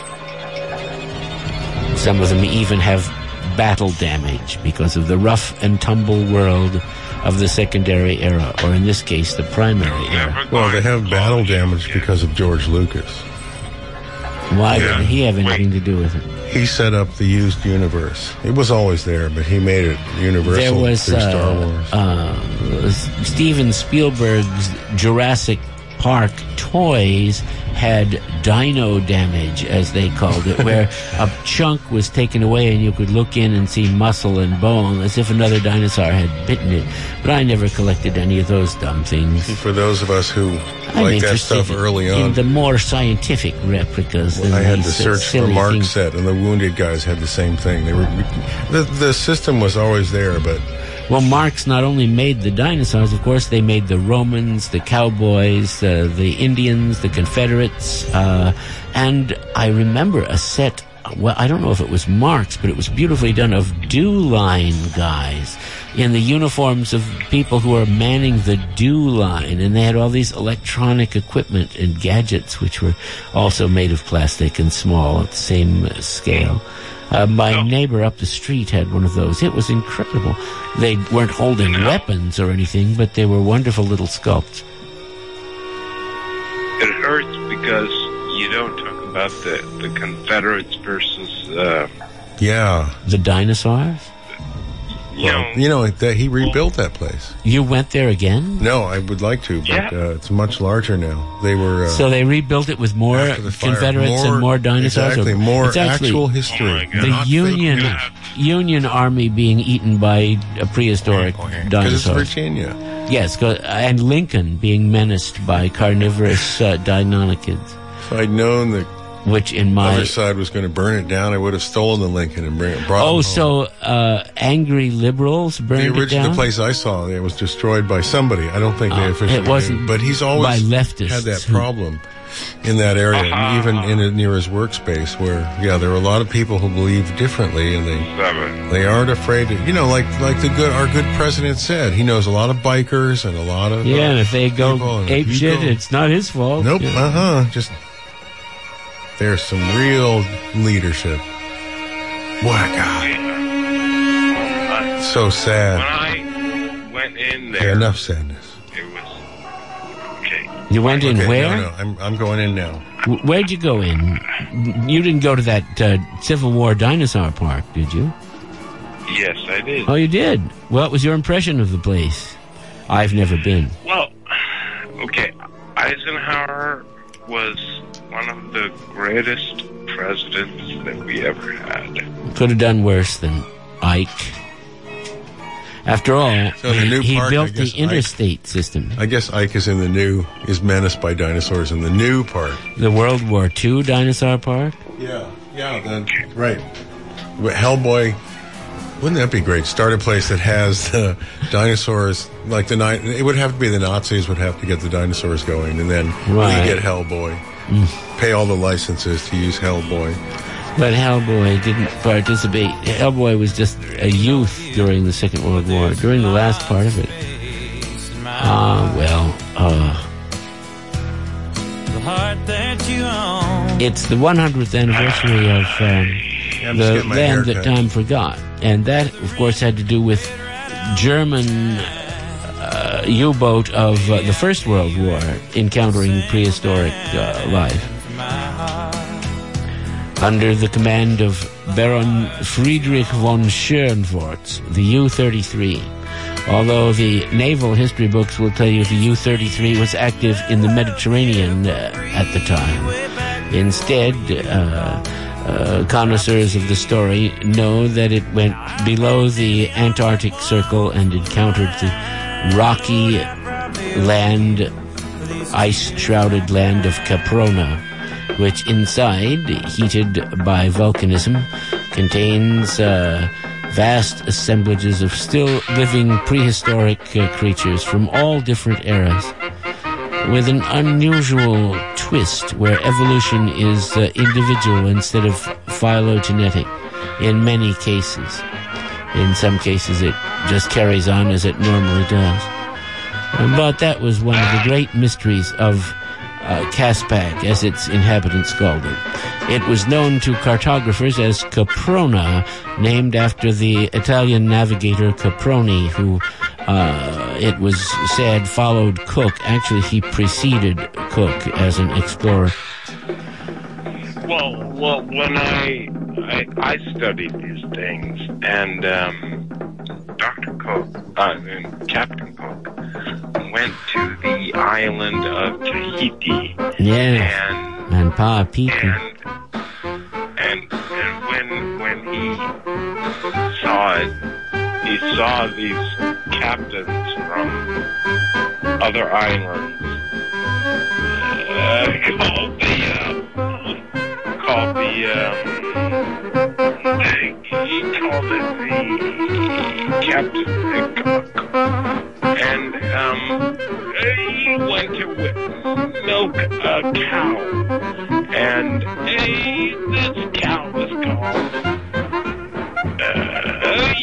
Some of them even have battle damage because of the rough and tumble world of the secondary era, or in this case, the primary era. Well, they have battle damage because of George Lucas. Why Yeah. would he have anything to do with it? He set up the used universe. It was always there, but he made it universal There was through Star uh, Wars. uh, Steven Spielberg's Jurassic Park toys had dino damage, as they called it, where a chunk was taken away and you could look in and see muscle and bone as if another dinosaur had bitten it. But I never collected any of those dumb things. For those of us who I'm like that interested stuff early in on, the more scientific replicas than I had to these, uh, search for silly Mark things. set, and the Wounded guys had the same thing. They were the the system was always there, but Well, Marx not only made the dinosaurs, of course, they made the Romans, the cowboys, uh, the Indians, the Confederates, uh, and I remember a set, well, I don't know if it was Marx, but it was beautifully done, of Dew Line guys in the uniforms of people who are manning the Dew Line, and they had all these electronic equipment and gadgets which were also made of plastic and small at the same uh, scale. Uh, my neighbor up the street had one of those. It was incredible. They weren't holding weapons or anything, but they were wonderful little sculpts. It hurts because you don't talk about the, the Confederates versus, uh, yeah, The dinosaurs? you Well, know, you know that he rebuilt that place. You went there again? No, I would like to, but Yeah. uh, it's much larger now. They were uh, So they rebuilt it with more after the fire, Confederates and more dinosaurs? Exactly, Or- more it's actually actual history. Oh my God. the not fake Union news. Union Army being eaten by a prehistoric Because it's dinosaurs. Virginia. Yes, 'cause- and Lincoln being menaced by carnivorous uh, Deinonychids, If I'd known the which in my other side was going to burn it down, I would have stolen the Lincoln and bring it. Brought oh, it home. so uh, angry liberals burned the it original down. the place I saw, it was destroyed by somebody. I don't think they Uh, officially it wasn't did, but he's always by leftists had that who- problem in that area, Uh-huh. and even in it, near his workspace, where yeah, there are a lot of people who believe differently, and they seven. they aren't afraid to, you know, like like the good our good president said, he knows a lot of bikers and a lot of Yeah, uh, and if they go people, and if ape you shit, go- it's not his fault. nope, Yeah. uh huh, just there's some real leadership. Wow, God, so When sad. I went in Okay, there, enough sadness. it was okay. You went in Okay, where? No, no, I'm I'm going in now. W- Where'd you go in? You didn't go to that uh, Civil War dinosaur park, did you? Yes, I did. Oh, you did. What was your impression of the place? I've never been. Well, okay, Eisenhower was one of the greatest presidents that we ever had. Could have done worse than Ike. After all, So the he, new he park, I built the guess Ike- interstate system. I guess Ike is in the new, is menaced by dinosaurs in the new park. The World War Two dinosaur park. Yeah, yeah, then, right. But Hellboy, wouldn't that be great? Start a place that has the dinosaurs, like the night, it would have to be the Nazis would have to get the dinosaurs going, and then Right. we get Hellboy. Pay all the licenses to use Hellboy. But Hellboy didn't participate. Hellboy was just a youth during the Second World War, during the last part of it. Ah, well, uh, it's the one hundredth anniversary of um, I'm just the getting my Land hair That cut. Time Forgot. And that, of course, had to do with German uh, U-boat of uh, the First World War encountering prehistoric uh, life. Under the command of Baron Friedrich von Schoenfurt, the U thirty-three. Although the naval history books will tell you the U thirty-three was active in the Mediterranean uh, at the time. Instead, uh, uh, connoisseurs of the story know that it went below the Antarctic Circle and encountered the rocky land, ice-shrouded land of Caprona, which inside, heated by volcanism, contains uh, vast assemblages of still living prehistoric uh, creatures from all different eras, with an unusual twist where evolution is uh, individual instead of phylogenetic in many cases. In some cases it just carries on as it normally does. But that was one of the great mysteries of Uh, Caspak, as its inhabitants called it. It was known to cartographers as Caprona, named after the Italian navigator Caproni, who, uh, it was said, followed Cook. Actually, he preceded Cook as an explorer. Well, well, when I I, I studied these things, and um, Doctor Cook, uh, and Captain Cook, went to the island of Tahiti, Yeah, and and Pa Piki. and and and when when he saw it, he saw these captains from other islands uh, called the uh, called the um, he called it the Captain Cook, and um, he went to wi- milk a cow, and hey, this cow was called. Uh,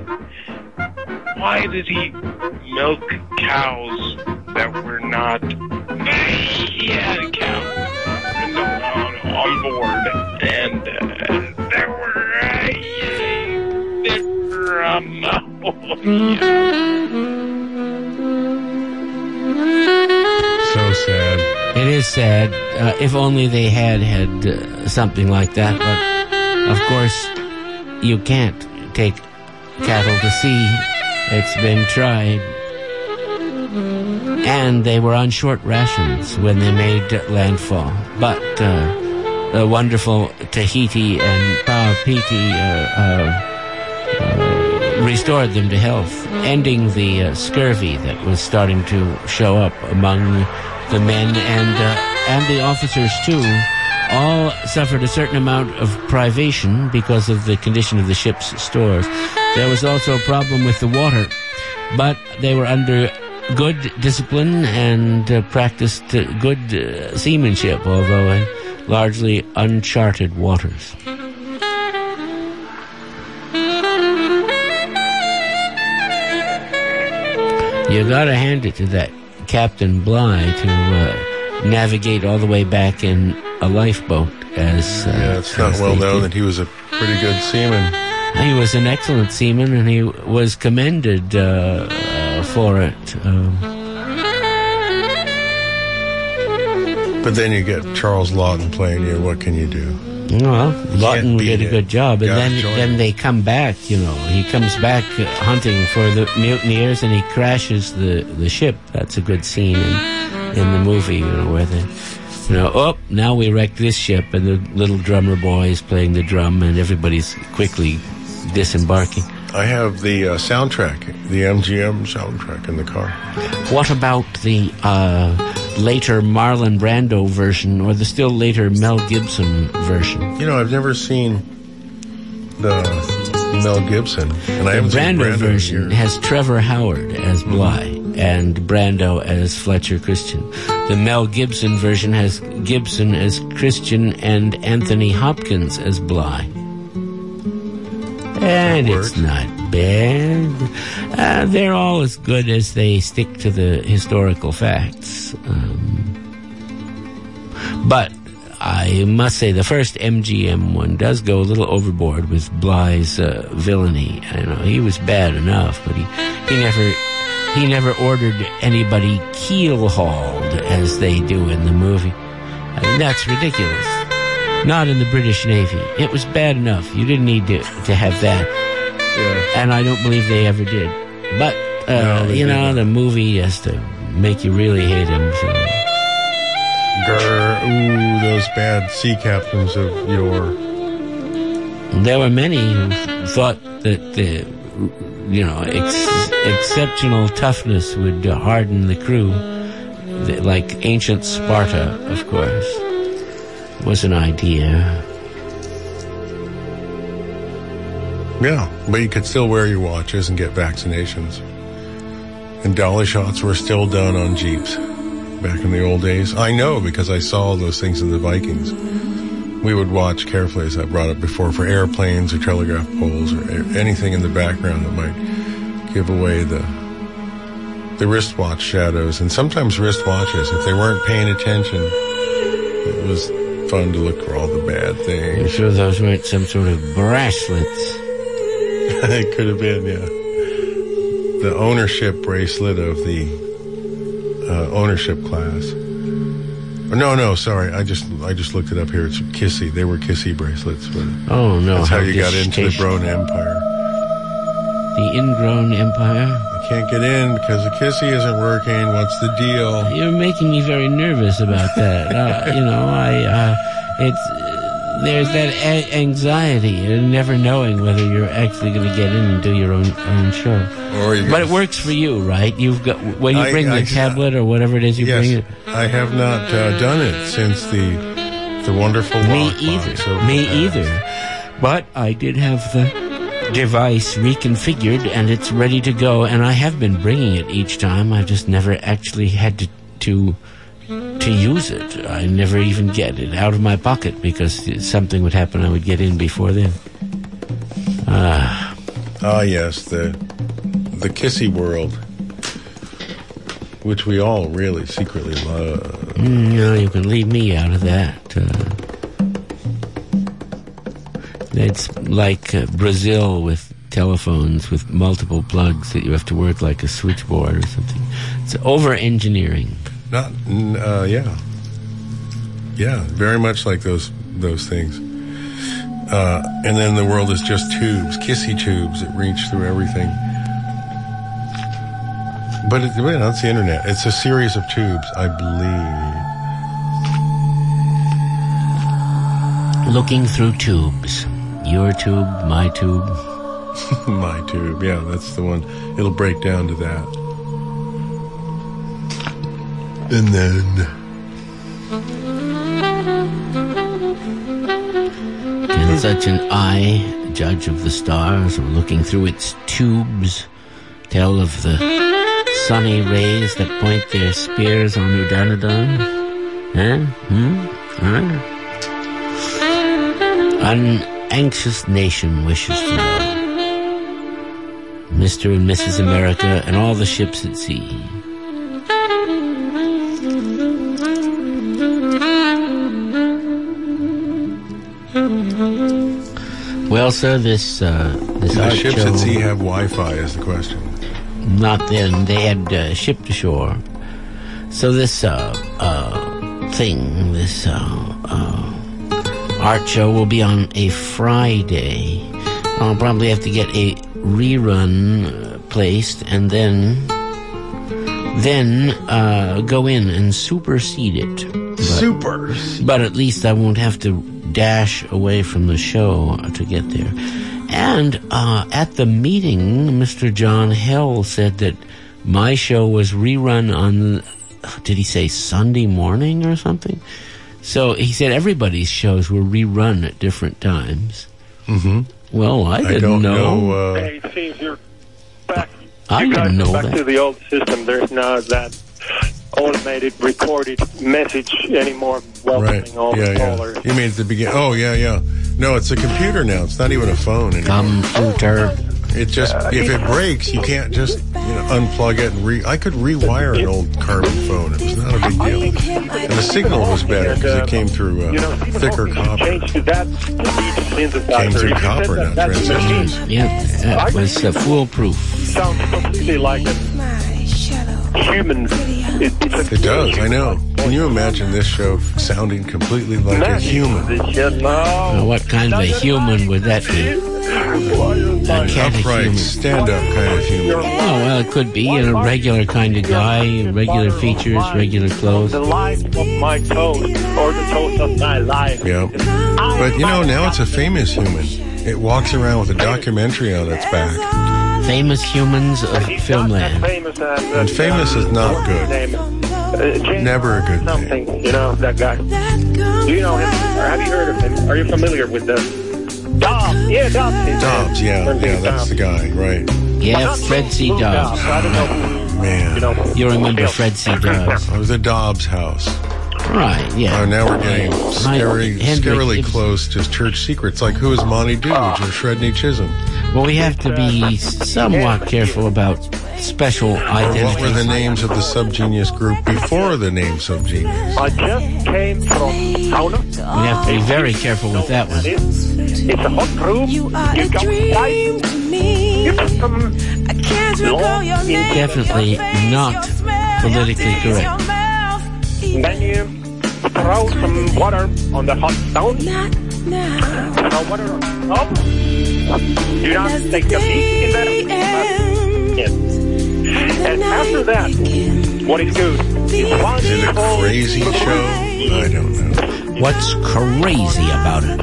why did he milk cows that were not? He had a cow on, on board, and uh, there were uh, there were um, So sad. It is sad. Uh, if only they had had uh, something like that. But, of course, you can't take cattle to sea. It's been tried. And they were on short rations when they made landfall. But uh, the wonderful Tahiti and Paupiti uh, uh, uh, restored them to health, ending the uh, scurvy that was starting to show up among the men and uh, and the officers too. All suffered a certain amount of privation because of the condition of the ship's stores. There was also a problem with the water, but they were under good discipline and uh, practiced uh, good uh, seamanship, although in largely uncharted waters. You gotta hand it to that Captain Bligh to uh, navigate all the way back in a lifeboat. As uh, yeah, it's not well known that he was a pretty good seaman. He was an excellent seaman, and he was commended uh, uh, for it. Um, but then you get Charles Lawton playing you. What can you do? Well, Lawton did a good job, and then then him. they come back. You know, he comes back uh, hunting for the mutineers, and he crashes the, the ship. That's a good scene in, in the movie. You know, where they, you know, oh, now we wrecked this ship, and the little drummer boy is playing the drum, and everybody's quickly disembarking. I have the uh, soundtrack, the M G M soundtrack in the car. What about the uh, later Marlon Brando version, or the still later Mel Gibson version? You know, I've never seen the Mel Gibson, and I haven't the seen Brando Brando version has Trevor Howard as Bligh and Brando as Fletcher Christian. The Mel Gibson version has Gibson as Christian and Anthony Hopkins as Bligh. And it's not bad. Uh, they're all as good as they stick to the historical facts. Um, but I must say the first M G M one does go a little overboard with Bligh's uh, villainy. I know he was bad enough, but he, he never he never ordered anybody keel-hauled as they do in the movie. I mean, that's ridiculous. Not in the British Navy. It was bad enough. You didn't need to to have that. Yeah. And I don't believe they ever did. But, uh, no, you know, not. The movie has to make you really hate him. So. Grr, ooh, those bad sea captains of yore. There were many who thought that the, you know, ex- exceptional toughness would harden the crew. Like ancient Sparta, of course. Was an idea. Yeah, but you could still wear your watches and get vaccinations. And dolly shots were still done on Jeeps back in the old days. I know because I saw those things in the Vikings. We would watch carefully, as I brought up before, for airplanes or telegraph poles or anything in the background that might give away the the wristwatch shadows. And sometimes wristwatches, if they weren't paying attention, it was fun to look for all the bad things. You sure those weren't some sort of bracelets? It could have been, yeah. The ownership bracelet of the uh, ownership class. No, no, sorry. I just I just looked it up here. It's Kissy. They were Kissy bracelets. But oh, no. That's how, how you got into the Brown Empire. The ingrown empire? I can't get in because the Kissy isn't working. What's the deal? You're making me very nervous about that. uh, you know, I, uh, it's, uh, there's that a- anxiety and never knowing whether you're actually going to get in and do your own, own show. Or you but it works for you, right? You've got, when you bring I, the I, tablet or whatever it is you yes, bring it. I have not uh, done it since the, the wonderful Me either. Me either. But I did have the device reconfigured and it's ready to go, and I have been bringing it each time. I've just never actually had to to to use it. I never even get it out of my pocket because something would happen. I would get in before then. Ah, ah, yes, the the Kissy world, which we all really secretly love. Mm, you know, you can leave me out of that. Uh, It's like uh, Brazil with telephones with multiple plugs that you have to work like a switchboard or something. It's over-engineering. Not, uh, yeah. Yeah, very much like those those things. Uh, and then the world is just tubes, kissy tubes that reach through everything. But it, well, that's the internet. It's a series of tubes, I believe. Looking through tubes. Your tube, my tube. My tube, yeah, that's the one. It'll break down to that. And then... Can such an eye, judge of the stars, or looking through its tubes, tell of the sunny rays that point their spears on Udanadon? Huh? Hmm? Huh? An anxious nation wishes to know. Mister and Missus America and all the ships at sea. Well, sir, this uh, this Do the art ships show, at sea have Wi-Fi is the question. Not then. They had uh, shipped ashore. So this uh, uh, thing, this uh, uh, art show will be on a Friday. I'll probably have to get a rerun uh, placed and then then uh, go in and supersede it. But, Super. But at least I won't have to dash away from the show to get there. And uh, at the meeting, Mister John Hell said that my show was rerun on, did he say Sunday morning or something? So he said everybody's shows were rerun at different times. Mm-hmm. Well, I didn't I don't know. know uh, Hey, it seems you're back. I you didn't guys know are back that. to the old system. There's not that automated recorded message anymore welcoming right. all yeah, the yeah. callers. You mean at the beginning? Oh, yeah, yeah. No, it's a computer now. It's not even a phone anymore. Computer. It just, if it breaks, you can't just, you know, unplug it and re... I could rewire an old carbon phone. It was not a big deal. And the signal was better because it came through uh, You know, thicker copper. Change to that synthesizer. Came through If you copper, said not that that's a transistors. machine. Yeah, it was uh, foolproof. Sounds completely like a human. It, it's a It does, I know. Can you imagine this show sounding completely like a human? Now, what kind of a human would that be? A cat of Upright, human. stand-up kind of human. Oh, well, it could be a regular kind of guy, regular features, regular clothes. The life of my toes, or the toes of my life. Yeah. But, you know, now it's a famous human. It walks around with a documentary on its back. Famous humans of Filmland. Famous as, And famous is not good. Uh, Never a good something, thing. you know, that guy. Do you know him? Or have you heard of him? Are you familiar with the Dobbs? Yeah, Dobbs. Dobbs, yeah, yeah, that's the guy, right. Yeah, Fred C. Dobbs. I don't know who, Man, you know. You remember Fred C. Dobbs. it was a Dobbs house. Right, yeah. Oh, now we're getting scary, Hendrick scarily Ibsen. close to church secrets, like who is Monty Dooge or Shredney Chisholm? Well, we have to be somewhat careful about special Or what were identities. the names of the subgenius group before the name subgenius? I just came from sauna. We have to be very careful with that one. It's, it's a hot room. You, go inside. You put some law in. Definitely not politically correct. Then you throw some water on the hot stone. Throw water on the stone. Do not take a peek in there. Yes. And after that, what is good is one Is it a small crazy show? I don't know. What's crazy about it?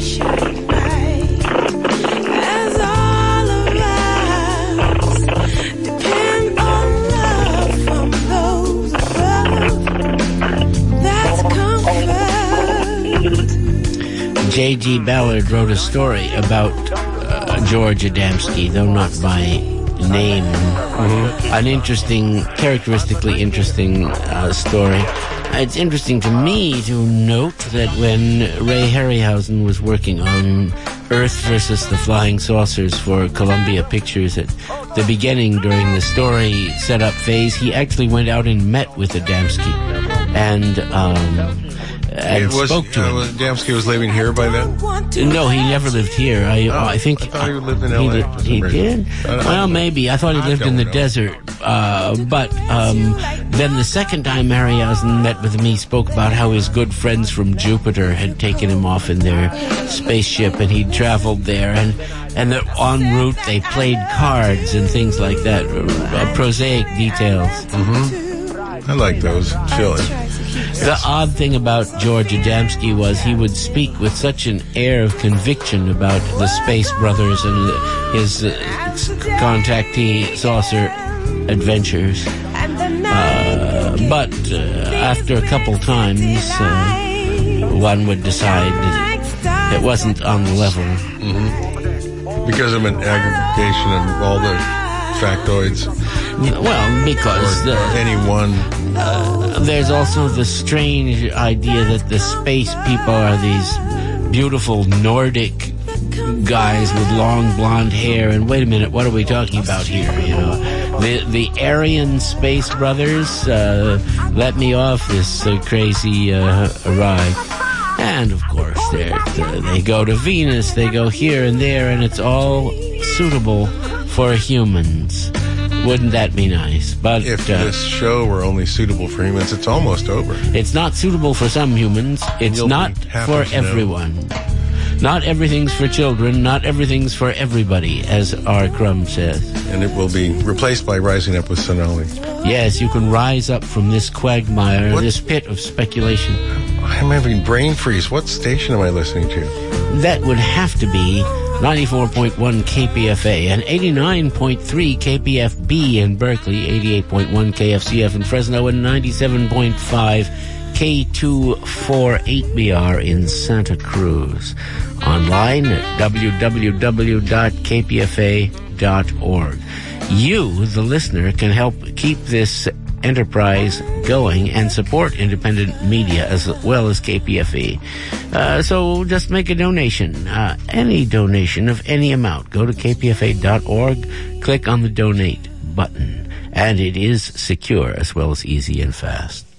J G. Ballard wrote a story about uh, George Adamski, though not by name. Mm-hmm. An interesting, characteristically interesting uh, story. It's interesting to me to note that when Ray Harryhausen was working on Earth versus the Flying Saucers for Columbia Pictures at the beginning during the story setup phase, he actually went out and met with Adamski. And um, and It was, spoke to uh, him. was- Adamski was living here by then? No, he never lived here. I, Oh, I think I thought he lived in he L A did- for some He reason. did. I don't Well, know. maybe. I thought he I lived in don't the know. desert. Uh, but um, then the second time Harryhausen met with him, he spoke about how his good friends from Jupiter had taken him off in their spaceship, and he'd traveled there, and and that en route they played cards and things like that, uh, prosaic details. Mm-hmm. I like those. Chilling. The odd thing about George Adamski was he would speak with such an air of conviction about the Space Brothers and the, his uh, contactee saucer adventures. Uh, but uh, after a couple times, uh, one would decide that it wasn't on the level. Mm-hmm. Because of an aggregation of all the factoids. Well, because or, the, or any one. Uh, there's also the strange idea that the space people are these beautiful Nordic guys with long blonde hair. And wait a minute, what are we talking about here? You know, the the Aryan Space Brothers uh, let me off this uh, crazy uh, ride. And of course, they're, they're, they go to Venus, they go here and there, and it's all suitable for humans. Wouldn't that be nice? But If uh, this show were only suitable for humans, it's almost over. it's not suitable for some humans. It's You'll not be happy for to know. everyone. Not everything's for children. Not everything's for everybody, as R. Crumb says. And it will be replaced by Rising Up with Sonali. Yes, you can rise up from this quagmire, What? this pit of speculation. I'm having brain freeze. What station am I listening to? That would have to be ninety-four point one K P F A and eighty-nine point three K P F B in Berkeley, eighty-eight point one K F C F in Fresno, and ninety-seven point five K two forty-eight B R in Santa Cruz. Online at w w w dot k p f a dot org. You, the listener, can help keep this enterprise going and support independent media as well as K P F E. Uh, so just make a donation. Uh, any donation of any amount. Go to k p f a dot org, click on the donate button, and it is secure as well as easy and fast.